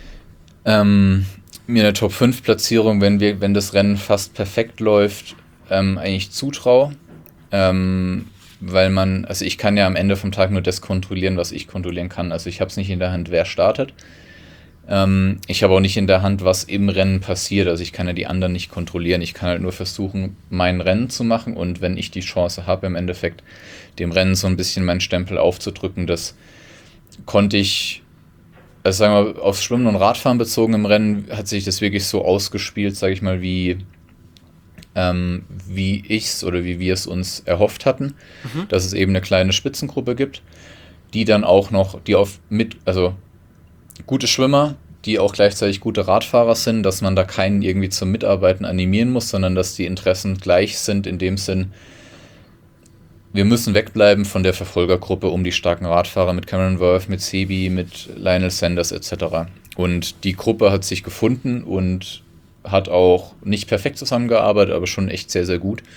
ähm, mir eine Top fünf Platzierung, wenn wir, wenn das Rennen fast perfekt läuft, ähm, eigentlich zutraue. Ähm, weil man, also ich kann ja am Ende vom Tag nur das kontrollieren, was ich kontrollieren kann. Also ich habe es nicht in der Hand, wer startet. Ähm, ich habe auch nicht in der Hand, was im Rennen passiert. Also ich kann ja die anderen nicht kontrollieren. Ich kann halt nur versuchen, mein Rennen zu machen und wenn ich die Chance habe, im Endeffekt dem Rennen so ein bisschen meinen Stempel aufzudrücken, das konnte ich, also sagen wir mal, aufs Schwimmen und Radfahren bezogen im Rennen, hat sich das wirklich so ausgespielt, sage ich mal, wie ähm, wie ich es oder wie wir es uns erhofft hatten, mhm. dass es eben eine kleine Spitzengruppe gibt, die dann auch noch, die auf mit, also gute Schwimmer, die auch gleichzeitig gute Radfahrer sind, dass man da keinen irgendwie zum Mitarbeiten animieren muss, sondern dass die Interessen gleich sind in dem Sinn, wir müssen wegbleiben von der Verfolgergruppe um die starken Radfahrer mit Cameron Worth, mit Sebi, mit Lionel Sanders et cetera. Und die Gruppe hat sich gefunden und hat auch nicht perfekt zusammengearbeitet, aber schon echt sehr, sehr gut.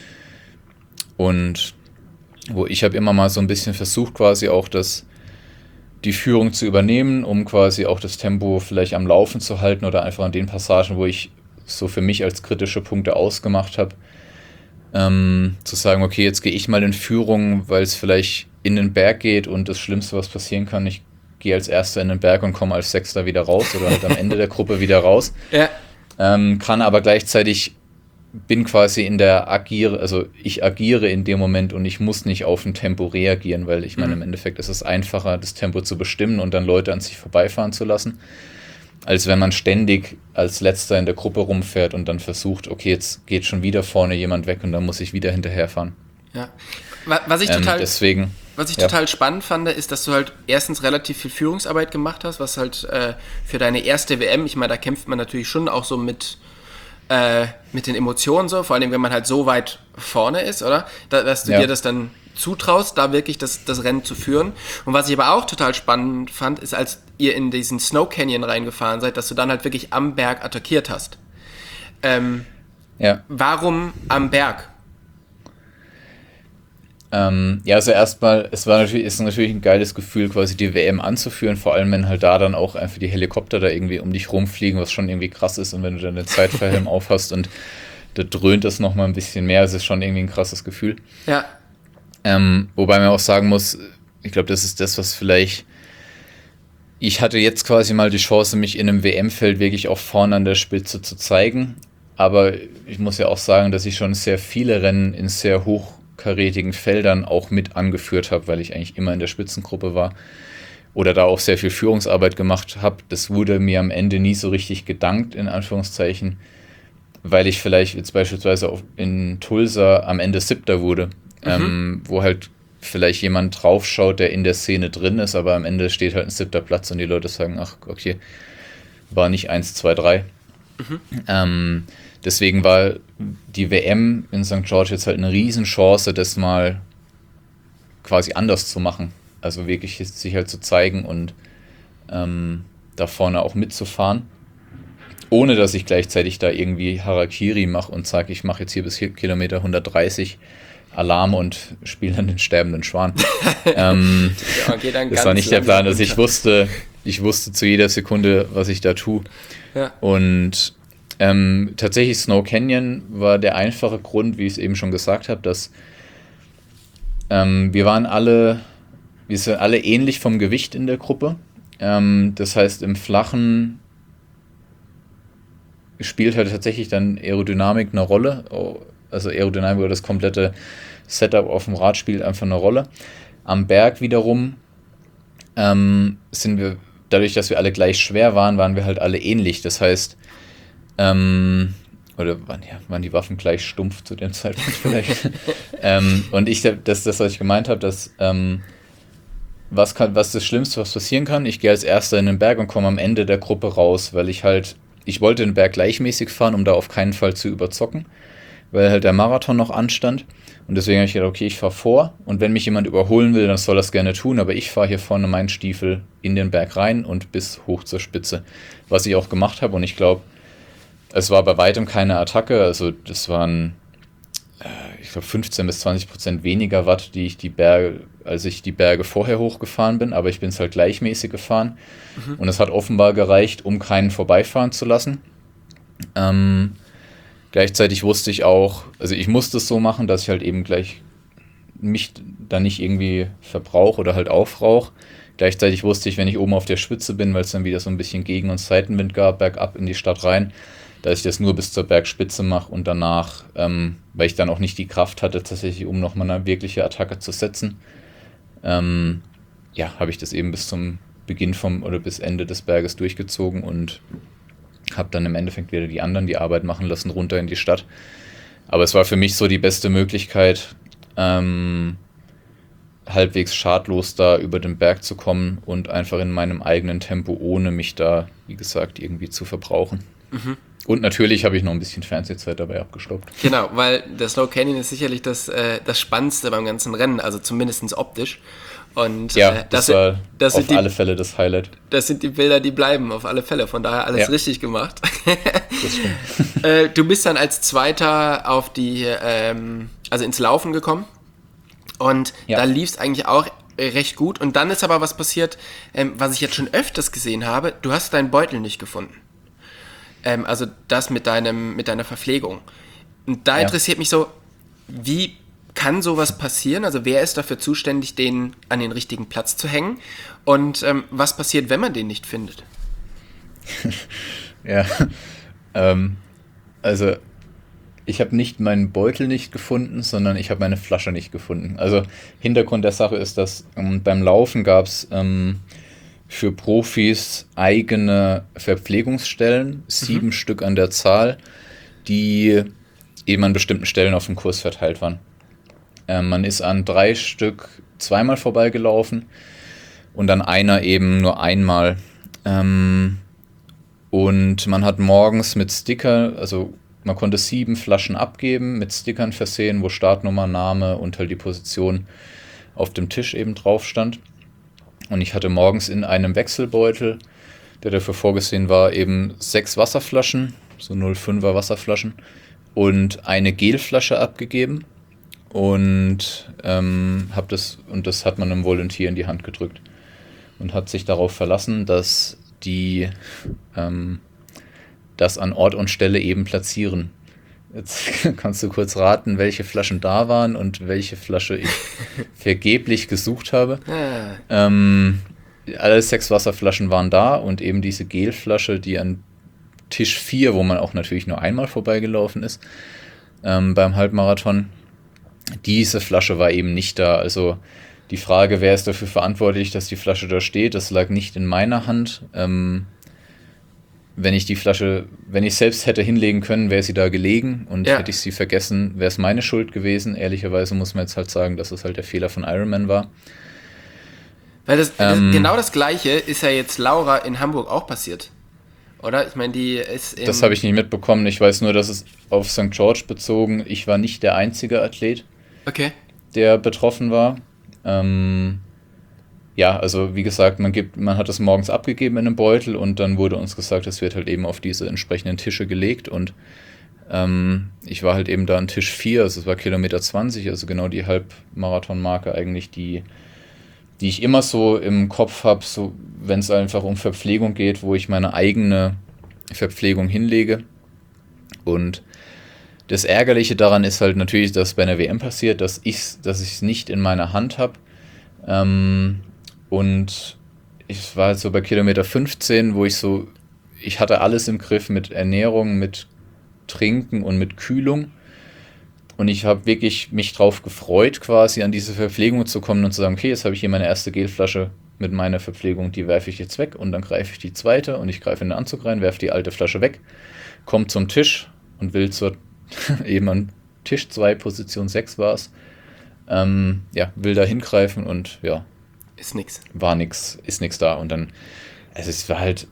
Und wo ich habe immer mal so ein bisschen versucht, quasi auch das, die Führung zu übernehmen, um quasi auch das Tempo vielleicht am Laufen zu halten oder einfach an den Passagen, wo ich so für mich als kritische Punkte ausgemacht habe, Ähm, zu sagen, okay, jetzt gehe ich mal in Führung, weil es vielleicht in den Berg geht und das Schlimmste, was passieren kann, ich gehe als Erster in den Berg und komme als Sechster wieder raus oder halt am Ende der Gruppe wieder raus. Ja. Ähm, kann aber gleichzeitig, bin quasi in der Agiere, also ich agiere in dem Moment und ich muss nicht auf ein Tempo reagieren, weil ich meine, im Endeffekt ist es einfacher, das Tempo zu bestimmen und dann Leute an sich vorbeifahren zu lassen, als wenn man ständig als Letzter in der Gruppe rumfährt und dann versucht, okay, jetzt geht schon wieder vorne jemand weg und dann muss ich wieder hinterherfahren. Ja. Was ich total, ähm, deswegen, was ich ja. total spannend fand, ist, dass du halt erstens relativ viel Führungsarbeit gemacht hast, was halt äh, für deine erste W M, ich meine, da kämpft man natürlich schon auch so mit, äh, mit den Emotionen so, vor allem wenn man halt so weit vorne ist, oder? Da, dass du ja. dir das dann zutraust, da wirklich das, das Rennen zu führen. Und was ich aber auch total spannend fand, ist, als ihr in diesen Snow Canyon reingefahren seid, dass du dann halt wirklich am Berg attackiert hast. Ähm, ja. Warum am Berg? Ähm, ja, also erstmal, es war natürlich, ist natürlich ein geiles Gefühl, quasi die W M anzuführen, vor allem wenn halt da dann auch einfach die Helikopter da irgendwie um dich rumfliegen, was schon irgendwie krass ist und wenn du dann den Zeitverhelm aufhast und da dröhnt das nochmal ein bisschen mehr, es ist schon irgendwie ein krasses Gefühl. Ja. Ähm, wobei man auch sagen muss, ich glaube, das ist das, was vielleicht, ich hatte jetzt quasi mal die Chance, mich in einem W M-Feld wirklich auch vorne an der Spitze zu zeigen, aber ich muss ja auch sagen, dass ich schon sehr viele Rennen in sehr hochkarätigen Feldern auch mit angeführt habe, weil ich eigentlich immer in der Spitzengruppe war oder da auch sehr viel Führungsarbeit gemacht habe. Das wurde mir am Ende nie so richtig gedankt, in Anführungszeichen, weil ich vielleicht jetzt beispielsweise auf, in Tulsa am Ende Siebter wurde, mhm. ähm, wo halt vielleicht jemand draufschaut, der in der Szene drin ist, aber am Ende steht halt ein siebter Platz und die Leute sagen, ach, okay, war nicht eins, zwei, drei. Mhm. Ähm, deswegen war die W M in Sankt George jetzt halt eine Riesenchance, das mal quasi anders zu machen. Also wirklich sich halt zu zeigen und ähm, da vorne auch mitzufahren, ohne dass ich gleichzeitig da irgendwie Harakiri mache und sage, ich mache jetzt hier bis Kilometer hundertdreißig Alarm und spiele dann den sterbenden Schwan. ähm, ja, geht dann das war nicht der Plan, dass ich wusste, ich wusste zu jeder Sekunde, was ich da tue. Ja. Und ähm, tatsächlich Snow Canyon war der einfache Grund, wie ich es eben schon gesagt habe, dass ähm, wir waren alle, wir sind alle ähnlich vom Gewicht in der Gruppe. Ähm, das heißt, im Flachen spielt halt tatsächlich dann Aerodynamik eine Rolle. Also Aerodynamik oder das komplette Setup auf dem Rad spielt einfach eine Rolle. Am Berg wiederum ähm, sind wir, dadurch, dass wir alle gleich schwer waren, waren wir halt alle ähnlich. Das heißt, ähm, oder waren, ja, waren die Waffen gleich stumpf zu dem Zeitpunkt vielleicht. ähm, und ich, das ist das, was ich gemeint habe, dass ähm, was, kann, was das Schlimmste, was passieren kann, ich gehe als Erster in den Berg und komme am Ende der Gruppe raus, weil ich halt, ich wollte den Berg gleichmäßig fahren, um da auf keinen Fall zu überzocken, weil halt der Marathon noch anstand. Und deswegen habe ich gedacht, okay, ich fahre vor und wenn mich jemand überholen will, dann soll das gerne tun, aber ich fahre hier vorne meinen Stiefel in den Berg rein und bis hoch zur Spitze, was ich auch gemacht habe. Und ich glaube, es war bei weitem keine Attacke, also das waren, äh, ich glaube, fünfzehn bis zwanzig Prozent weniger Watt, die ich die Berge, als ich die Berge vorher hochgefahren bin, aber ich bin es halt gleichmäßig gefahren. Mhm. Und es hat offenbar gereicht, um keinen vorbeifahren zu lassen. Ähm, Gleichzeitig wusste ich auch, also ich musste es so machen, dass ich halt eben gleich mich da nicht irgendwie verbrauche oder halt aufrauche. Gleichzeitig wusste ich, wenn ich oben auf der Spitze bin, weil es dann wieder so ein bisschen Gegen- und Seitenwind gab, bergab in die Stadt rein, dass ich das nur bis zur Bergspitze mache und danach, ähm, weil ich dann auch nicht die Kraft hatte, tatsächlich, um nochmal eine wirkliche Attacke zu setzen, ähm, ja, habe ich das eben bis zum Beginn vom oder bis Ende des Berges durchgezogen und habe dann im Endeffekt wieder die anderen die Arbeit machen lassen, runter in die Stadt. Aber es war für mich so die beste Möglichkeit, ähm, halbwegs schadlos da über den Berg zu kommen und einfach in meinem eigenen Tempo, ohne mich da, wie gesagt, irgendwie zu verbrauchen. Mhm. Und natürlich habe ich noch ein bisschen Fernsehzeit dabei abgestoppt. Genau, weil der Snow Canyon ist sicherlich das, äh, das Spannendste beim ganzen Rennen, also zumindest optisch. Und, ja, äh, das, das war das auf die, alle Fälle das Highlight. Das sind die Bilder, die bleiben, auf alle Fälle. Von daher alles ja. richtig gemacht. Das stimmt. äh, du bist dann als Zweiter auf die, ähm, also ins Laufen gekommen. Und ja. da lief es eigentlich auch recht gut. Und dann ist aber was passiert, ähm, was ich jetzt schon öfters gesehen habe. Du hast deinen Beutel nicht gefunden. Ähm, also das mit deinem, mit deiner Verpflegung. Und da ja. interessiert mich so, wie kann sowas passieren? Also wer ist dafür zuständig, den an den richtigen Platz zu hängen? Und ähm, was passiert, wenn man den nicht findet? ja, ähm, also ich habe nicht meinen Beutel nicht gefunden, sondern ich habe meine Flasche nicht gefunden. Also Hintergrund der Sache ist, dass ähm, beim Laufen gab es ähm, für Profis eigene Verpflegungsstellen, sieben mhm. Stück an der Zahl, die eben an bestimmten Stellen auf dem Kurs verteilt waren. Ähm, man ist an drei Stück zweimal vorbeigelaufen und an einer eben nur einmal. Ähm, und man hat morgens mit Sticker, also man konnte sieben Flaschen abgeben, mit Stickern versehen, wo Startnummer, Name und halt die Position auf dem Tisch eben drauf stand. Und ich hatte morgens in einem Wechselbeutel, der dafür vorgesehen war, eben sechs Wasserflaschen, so null Komma fünfer Wasserflaschen und eine Gelflasche abgegeben. Und ähm, hab das und das hat man einem Volunteer in die Hand gedrückt und hat sich darauf verlassen, dass die ähm, das an Ort und Stelle eben platzieren. Jetzt kannst du kurz raten, welche Flaschen da waren und welche Flasche ich vergeblich gesucht habe. Ah. Ähm, alle sechs Wasserflaschen waren da und eben diese Gelflasche, die an Tisch vier, wo man auch natürlich nur einmal vorbeigelaufen ist, ähm, beim Halbmarathon, diese Flasche war eben nicht da. Also die Frage, wer ist dafür verantwortlich, dass die Flasche da steht, das lag nicht in meiner Hand. Ähm, wenn ich die Flasche, wenn ich selbst hätte hinlegen können, wäre sie da gelegen und Ja. hätte ich sie vergessen, wäre es meine Schuld gewesen. Ehrlicherweise muss man jetzt halt sagen, dass es halt der Fehler von Ironman war. Weil das, Ähm, das genau das Gleiche ist ja jetzt Laura in Hamburg auch passiert. Oder? Ich meine, die ist im, Das habe ich nicht mitbekommen. Ich weiß nur, dass es auf Sankt George bezogen, ich war nicht der einzige Athlet, Okay. der betroffen war. Ähm, ja, also wie gesagt, man gibt, man hat das morgens abgegeben in einem Beutel und dann wurde uns gesagt, es wird halt eben auf diese entsprechenden Tische gelegt und ähm, ich war halt eben da an Tisch vier, also es war Kilometer zwanzig, also genau die Halbmarathonmarke eigentlich, die, die ich immer so im Kopf habe, so wenn es einfach um Verpflegung geht, wo ich meine eigene Verpflegung hinlege. Und das Ärgerliche daran ist halt natürlich, dass bei einer W M passiert, dass ich es dass ich's nicht in meiner Hand habe. Ähm, und ich war halt so bei Kilometer fünfzehn, wo ich so, ich hatte alles im Griff mit Ernährung, mit Trinken und mit Kühlung. Und ich habe wirklich mich drauf gefreut, quasi an diese Verpflegung zu kommen und zu sagen, okay, jetzt habe ich hier meine erste Gelflasche mit meiner Verpflegung, die werfe ich jetzt weg und dann greife ich die zweite und ich greife in den Anzug rein, werfe die alte Flasche weg, komme zum Tisch und will zur, eben an Tisch zwei, Position sechs war es, ähm, ja, will da hingreifen und ja, Ist nix. war nix, ist nix da. Und dann, also es war halt,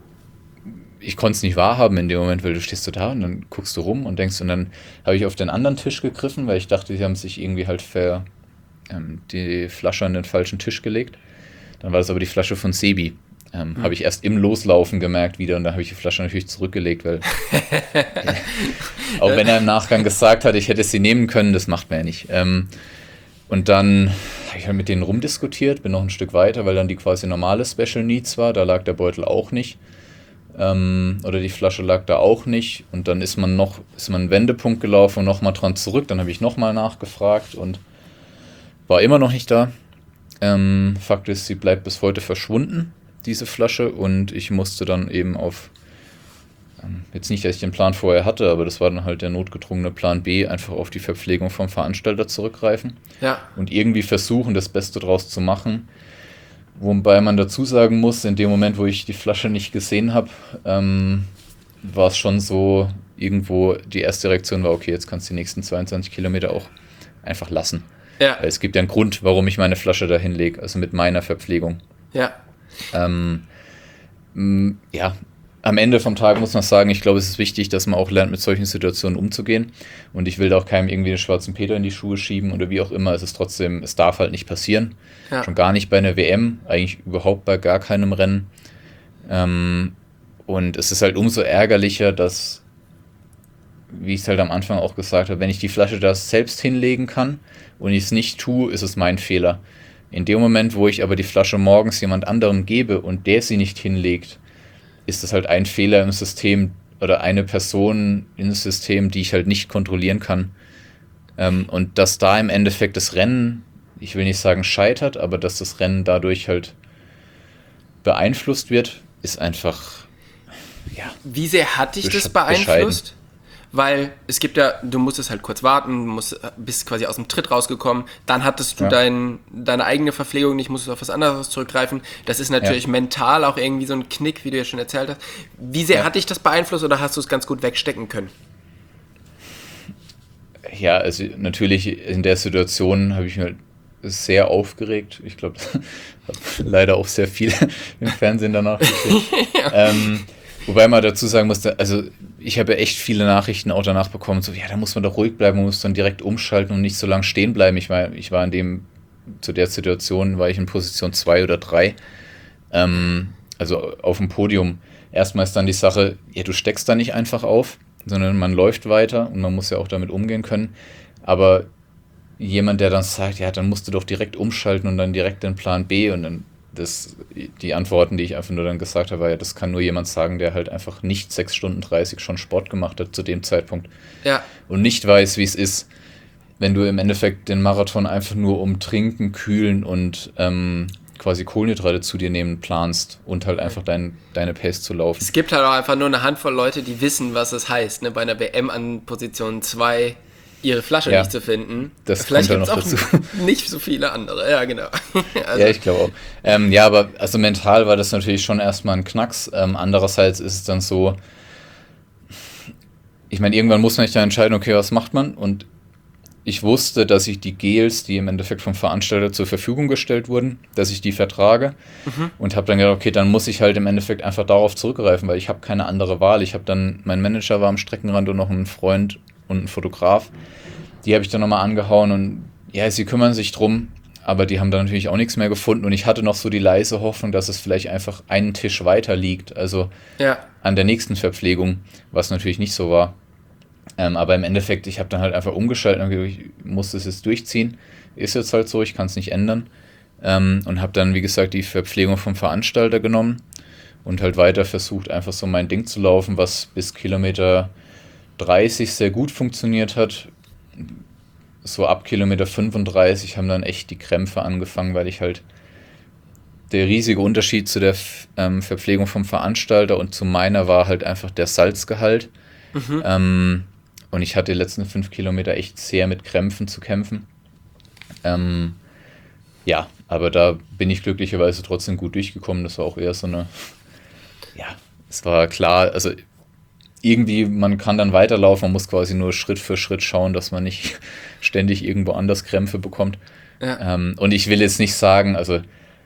ich konnte es nicht wahrhaben in dem Moment, weil du stehst so da und dann guckst du rum und denkst, und dann habe ich auf den anderen Tisch gegriffen, weil ich dachte, sie haben sich irgendwie halt ver, ähm, die Flasche an den falschen Tisch gelegt. Dann war das aber die Flasche von Sebi. Ähm, Hm. Habe ich erst im Loslaufen gemerkt wieder und dann habe ich die Flasche natürlich zurückgelegt, weil auch wenn er im Nachgang gesagt hat, ich hätte sie nehmen können, das macht man ja nicht. Ähm, und dann habe ich halt mit denen rumdiskutiert, bin noch ein Stück weiter, weil dann die quasi normale Special Needs war, da lag der Beutel auch nicht. Ähm, oder die Flasche lag da auch nicht. Und dann ist man noch, ist man einen Wendepunkt gelaufen und nochmal dran zurück. Dann habe ich nochmal nachgefragt und war immer noch nicht da. Ähm, Fakt ist, sie bleibt bis heute verschwunden, diese Flasche. Und ich musste dann eben auf, ähm, jetzt nicht, dass ich den Plan vorher hatte, aber das war dann halt der notgedrungene Plan B, einfach auf die Verpflegung vom Veranstalter zurückgreifen. Ja. Und irgendwie versuchen, das Beste draus zu machen. Wobei man dazu sagen muss, in dem Moment, wo ich die Flasche nicht gesehen habe, ähm, war es schon so, irgendwo die erste Reaktion war, okay, jetzt kannst du die nächsten zweiundzwanzig Kilometer auch einfach lassen. Ja. Weil es gibt ja einen Grund, warum ich meine Flasche da hinlege, also mit meiner Verpflegung. Ja. Ähm, mh, ja, am Ende vom Tag muss man sagen, ich glaube, es ist wichtig, dass man auch lernt, mit solchen Situationen umzugehen. Und ich will da auch keinem irgendwie den schwarzen Peter in die Schuhe schieben oder wie auch immer. Es ist trotzdem, es darf halt nicht passieren. Ja. Schon gar nicht bei einer W M, eigentlich überhaupt bei gar keinem Rennen. Ähm, und es ist halt umso ärgerlicher, dass, wie ich es halt am Anfang auch gesagt habe, wenn ich die Flasche da selbst hinlegen kann und ich es nicht tue, ist es mein Fehler. In dem Moment, wo ich aber die Flasche morgens jemand anderem gebe und der sie nicht hinlegt, ist das halt ein Fehler im System oder eine Person im System, die ich halt nicht kontrollieren kann. Ähm, und dass da im Endeffekt das Rennen, ich will nicht sagen scheitert, aber dass das Rennen dadurch halt beeinflusst wird, ist einfach, ja. Wie sehr hat dich das Besch- beeinflusst? Weil es gibt ja, du musstest halt kurz warten, du musst, bist quasi aus dem Tritt rausgekommen, dann hattest du Ja. dein, deine eigene Verpflegung nicht, musstest auf was anderes zurückgreifen. Das ist natürlich Ja. mental auch irgendwie so ein Knick, wie du ja schon erzählt hast. Wie sehr Ja. hat dich das beeinflusst oder hast du es ganz gut wegstecken können? Ja, also natürlich in der Situation habe ich mich halt sehr aufgeregt. Ich glaube, habe leider auch sehr viel im Fernsehen danach gesehen. ähm, wobei man dazu sagen musste, also ich habe ja echt viele Nachrichten auch danach bekommen, so, ja, da muss man doch ruhig bleiben, man muss dann direkt umschalten und nicht so lange stehen bleiben. Ich war, ich war in dem, zu der Situation war ich in Position zwei oder drei, ähm, also auf dem Podium. Erstmal ist dann die Sache, ja, du steckst da nicht einfach auf, sondern man läuft weiter und man muss ja auch damit umgehen können. Aber jemand, der dann sagt, ja, dann musst du doch direkt umschalten und dann direkt den Plan B und dann das, die Antworten, die ich einfach nur dann gesagt habe, war ja, das kann nur jemand sagen, der halt einfach nicht sechs Stunden dreißig schon Sport gemacht hat zu dem Zeitpunkt Ja. und nicht weiß, wie es ist, wenn du im Endeffekt den Marathon einfach nur um Trinken, Kühlen und ähm, quasi Kohlenhydrate zu dir nehmen planst und halt einfach dein, deine Pace zu laufen. Es gibt halt auch einfach nur eine Handvoll Leute, die wissen, was es heißt, ne? Bei einer W M an Position zwei ihre Flasche Ja, nicht zu finden. das Vielleicht kommt gibt ja es noch auch dazu. nicht so viele andere. Ja, genau. Also, Ja, ich glaube auch. Ähm, ja, aber also mental war das natürlich schon erstmal ein Knacks. Ähm, andererseits ist es dann so, ich meine, irgendwann muss man sich dann entscheiden, okay, was macht man? Und ich wusste, dass ich die Gels, die im Endeffekt vom Veranstalter zur Verfügung gestellt wurden, dass ich die vertrage mhm. und habe dann gedacht, okay, dann muss ich halt im Endeffekt einfach darauf zurückgreifen, weil ich habe keine andere Wahl. Ich habe dann, mein Manager war am Streckenrand und noch ein Freund und ein Fotograf. Die habe ich dann nochmal angehauen und ja, sie kümmern sich drum, aber die haben dann natürlich auch nichts mehr gefunden und ich hatte noch so die leise Hoffnung, dass es vielleicht einfach einen Tisch weiter liegt, also Ja, an der nächsten Verpflegung, was natürlich nicht so war. Ähm, aber im Endeffekt, ich habe dann halt einfach umgeschaltet und gesagt, ich muss das jetzt durchziehen. Ist jetzt halt so, ich kann es nicht ändern. Ähm, und habe dann, wie gesagt, die Verpflegung vom Veranstalter genommen und halt weiter versucht, einfach so mein Ding zu laufen, was bis Kilometer dreißig sehr gut funktioniert hat. So ab Kilometer fünfunddreißig haben dann echt die Krämpfe angefangen, weil ich halt der riesige Unterschied zu der ähm, Verpflegung vom Veranstalter und zu meiner war halt einfach der Salzgehalt. mhm. Ähm, und ich hatte die letzten fünf Kilometer echt sehr mit Krämpfen zu kämpfen. Ähm, ja, aber da bin ich glücklicherweise trotzdem gut durchgekommen. Das war auch eher so eine, ja, es war klar, also irgendwie, man kann dann weiterlaufen, man muss quasi nur Schritt für Schritt schauen, dass man nicht ständig irgendwo anders Krämpfe bekommt. Ja, Ähm, und ich will jetzt nicht sagen, also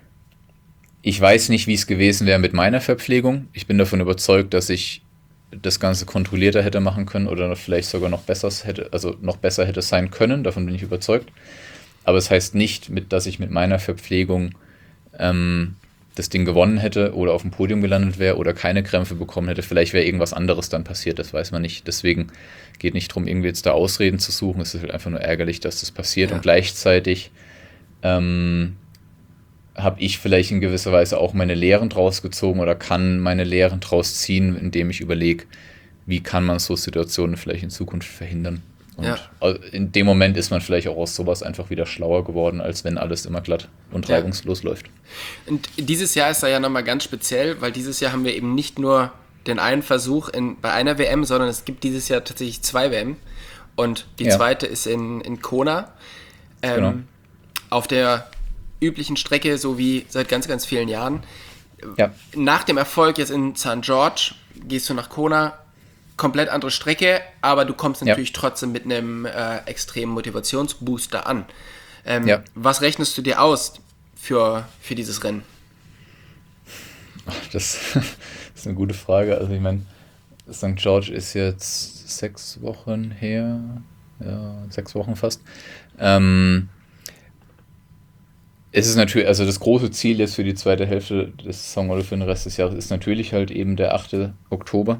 ich weiß nicht, wie es gewesen wäre mit meiner Verpflegung. Ich bin davon überzeugt, dass ich das Ganze kontrollierter hätte machen können oder vielleicht sogar noch besser hätte, also noch besser hätte sein können. Davon bin ich überzeugt. Aber es heißt nicht, mit, dass ich mit meiner Verpflegung ähm, das Ding gewonnen hätte oder auf dem Podium gelandet wäre oder keine Krämpfe bekommen hätte. Vielleicht wäre irgendwas anderes dann passiert, das weiß man nicht. Deswegen geht nicht darum, irgendwie jetzt da Ausreden zu suchen. Es ist halt einfach nur ärgerlich, dass das passiert. ja, Und gleichzeitig ähm, habe ich vielleicht in gewisser Weise auch meine Lehren draus gezogen oder kann meine Lehren draus ziehen, indem ich überlege, wie kann man so Situationen vielleicht in Zukunft verhindern. Und ja, in dem Moment ist man vielleicht auch aus sowas einfach wieder schlauer geworden, als wenn alles immer glatt und ja. reibungslos läuft. Und dieses Jahr ist da ja nochmal ganz speziell, weil dieses Jahr haben wir eben nicht nur den einen Versuch in, bei einer W M, sondern es gibt dieses Jahr tatsächlich zwei W M. Und die Ja. zweite ist in, in Kona. Ähm, Genau. Auf der üblichen Strecke, so wie seit ganz, ganz vielen Jahren. Ja, Nach dem Erfolg jetzt in Sankt George gehst du nach Kona, komplett andere Strecke, aber du kommst Ja. natürlich trotzdem mit einem äh, extremen Motivationsbooster an. Ähm, Ja. Was rechnest du dir aus für, für dieses Rennen? das ist eine gute Frage. Also ich meine, Sankt George ist jetzt sechs Wochen her, ja, sechs Wochen fast. Ähm, es ist natürlich, also das große Ziel jetzt für die zweite Hälfte des Saison oder für den Rest des Jahres ist natürlich halt eben der achte Oktober.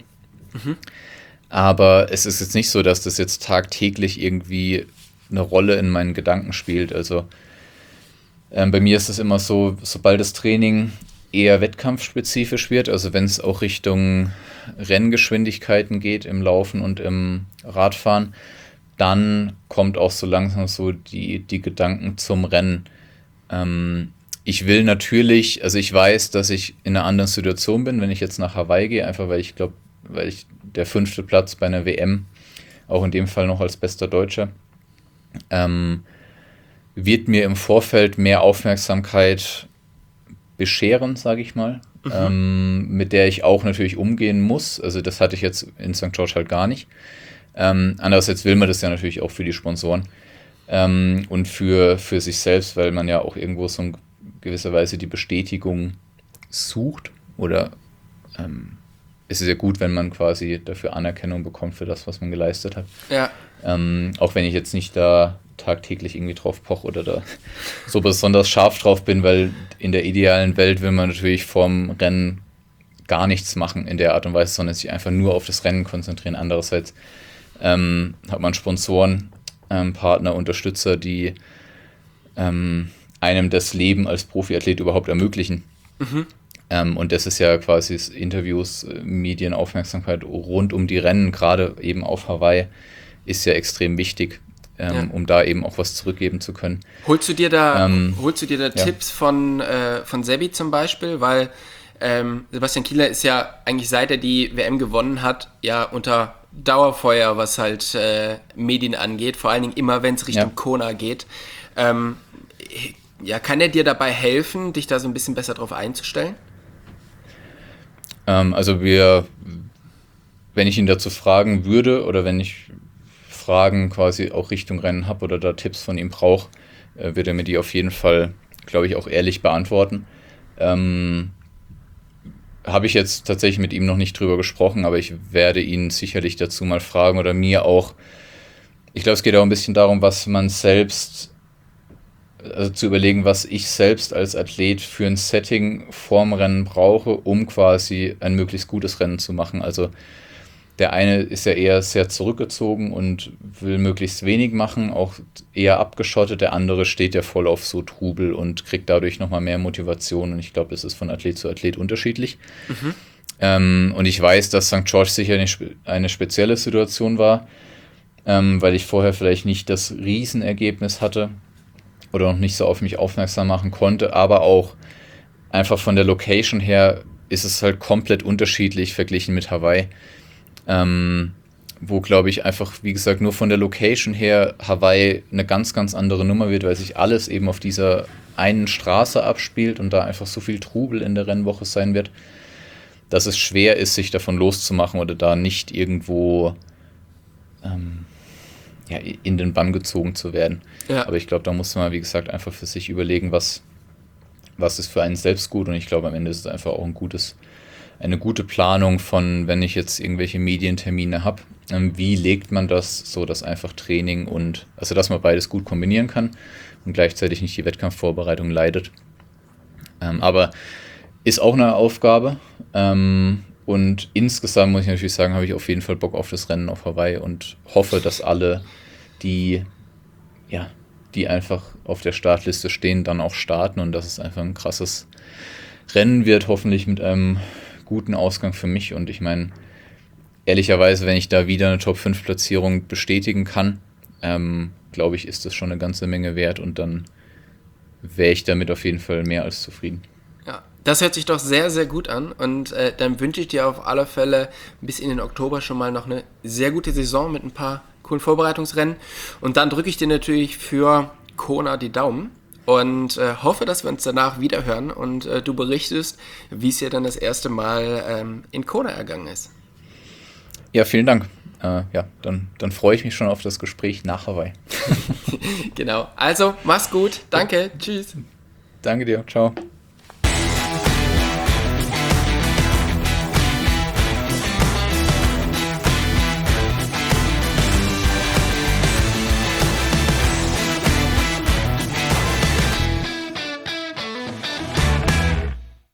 Aber es ist jetzt nicht so, dass das jetzt tagtäglich irgendwie eine Rolle in meinen Gedanken spielt. Also ähm, bei mir ist es immer so, sobald das Training eher wettkampfspezifisch wird, also wenn es auch Richtung Renngeschwindigkeiten geht im Laufen und im Radfahren, dann kommt auch so langsam so die, die Gedanken zum Rennen. Ähm, ich will natürlich, also ich weiß, dass ich in einer anderen Situation bin, wenn ich jetzt nach Hawaii gehe, einfach weil ich glaube, weil ich der fünfte Platz bei einer W M, auch in dem Fall noch als bester Deutscher, ähm, wird mir im Vorfeld mehr Aufmerksamkeit bescheren, sage ich mal, Mhm. ähm, mit der ich auch natürlich umgehen muss. Also das hatte ich jetzt in Sankt George halt gar nicht. Ähm, andererseits will man das ja natürlich auch für die Sponsoren ähm, und für, für sich selbst, weil man ja auch irgendwo so in gewisser Weise die Bestätigung sucht oder ähm, es ist ja gut, wenn man quasi dafür Anerkennung bekommt für das, was man geleistet hat. Ja, Ähm, auch wenn ich jetzt nicht da tagtäglich irgendwie drauf poche oder da so besonders scharf drauf bin, weil in der idealen Welt will man natürlich vorm Rennen gar nichts machen in der Art und Weise, sondern sich einfach nur auf das Rennen konzentrieren. Andererseits ähm, hat man Sponsoren, ähm, Partner, Unterstützer, die ähm, einem das Leben als Profiathlet überhaupt ermöglichen. mhm. Ähm, und das ist ja quasi Interviews, äh, Medienaufmerksamkeit rund um die Rennen, gerade eben auf Hawaii, ist ja extrem wichtig, ähm, Ja. um da eben auch was zurückgeben zu können. Holst du dir da, Ähm, holst du dir da ja. Tipps von, äh, von Sebi zum Beispiel? Weil ähm, Sebastian Kienle ist ja eigentlich seit er die W M gewonnen hat, ja unter Dauerfeuer, was halt äh, Medien angeht, vor allen Dingen immer, wenn es Richtung ja. Kona geht. Ähm, ja, kann er dir dabei helfen, dich da so ein bisschen besser drauf einzustellen? Ähm, also wir, wenn ich ihn dazu fragen würde oder wenn ich Fragen quasi auch Richtung Rennen habe oder da Tipps von ihm brauche, äh, wird er mir die auf jeden Fall, glaube ich, auch ehrlich beantworten. Ähm, habe ich jetzt tatsächlich mit ihm noch nicht drüber gesprochen, aber ich werde ihn sicherlich dazu mal fragen oder mir auch, ich glaube, es geht auch ein bisschen darum, was man selbst, also zu überlegen, was ich selbst als Athlet für ein Setting vorm Rennen brauche, um quasi ein möglichst gutes Rennen zu machen. Also der eine ist ja eher sehr zurückgezogen und will möglichst wenig machen, auch eher abgeschottet. Der andere steht ja voll auf so Trubel und kriegt dadurch nochmal mehr Motivation. Und ich glaube, das ist von Athlet zu Athlet unterschiedlich. Mhm. Ähm, und ich weiß, dass Sankt George sicher eine, eine spezielle Situation war, ähm, weil ich vorher vielleicht nicht das Riesenergebnis hatte oder noch nicht so auf mich aufmerksam machen konnte. Aber auch einfach von der Location her ist es halt komplett unterschiedlich verglichen mit Hawaii. Ähm, wo, glaube ich, einfach, wie gesagt, nur von der Location her Hawaii eine ganz, ganz andere Nummer wird, weil sich alles eben auf dieser einen Straße abspielt und da einfach so viel Trubel in der Rennwoche sein wird, dass es schwer ist, sich davon loszumachen oder da nicht irgendwo ähm, ja, in den Bann gezogen zu werden. Ja. Aber ich glaube, da muss man, wie gesagt, einfach für sich überlegen, was, was ist für einen selbst gut, und ich glaube, am Ende ist es einfach auch ein gutes eine gute Planung von, wenn ich jetzt irgendwelche Medientermine habe, ähm, wie legt man das so, dass einfach Training und, also dass man beides gut kombinieren kann und gleichzeitig nicht die Wettkampfvorbereitung leidet. Ähm, aber ist auch eine Aufgabe, ähm, und insgesamt muss ich natürlich sagen, habe ich auf jeden Fall Bock auf das Rennen auf Hawaii und hoffe, dass alle, die, ja, die einfach auf der Startliste stehen, dann auch starten und dass es einfach ein krasses Rennen wird, hoffentlich mit einem guten Ausgang für mich. Und ich meine, ehrlicherweise, wenn ich da wieder eine Top fünf Platzierung bestätigen kann, ähm, glaube ich, ist das schon eine ganze Menge wert, und dann wäre ich damit auf jeden Fall mehr als zufrieden. Ja, das hört sich doch sehr, sehr gut an, und äh, dann wünsche ich dir auf alle Fälle bis in den Oktober schon mal noch eine sehr gute Saison mit ein paar coolen Vorbereitungsrennen, und dann drücke ich dir natürlich für Kona die Daumen. Und äh, hoffe, dass wir uns danach wieder hören und äh, du berichtest, wie es dir dann das erste Mal ähm, in Kona ergangen ist. Ja, vielen Dank. Äh, ja, dann, dann freue ich mich schon auf das Gespräch nach Hawaii. Genau. Also, mach's gut. Danke. Tschüss. Danke dir. Ciao.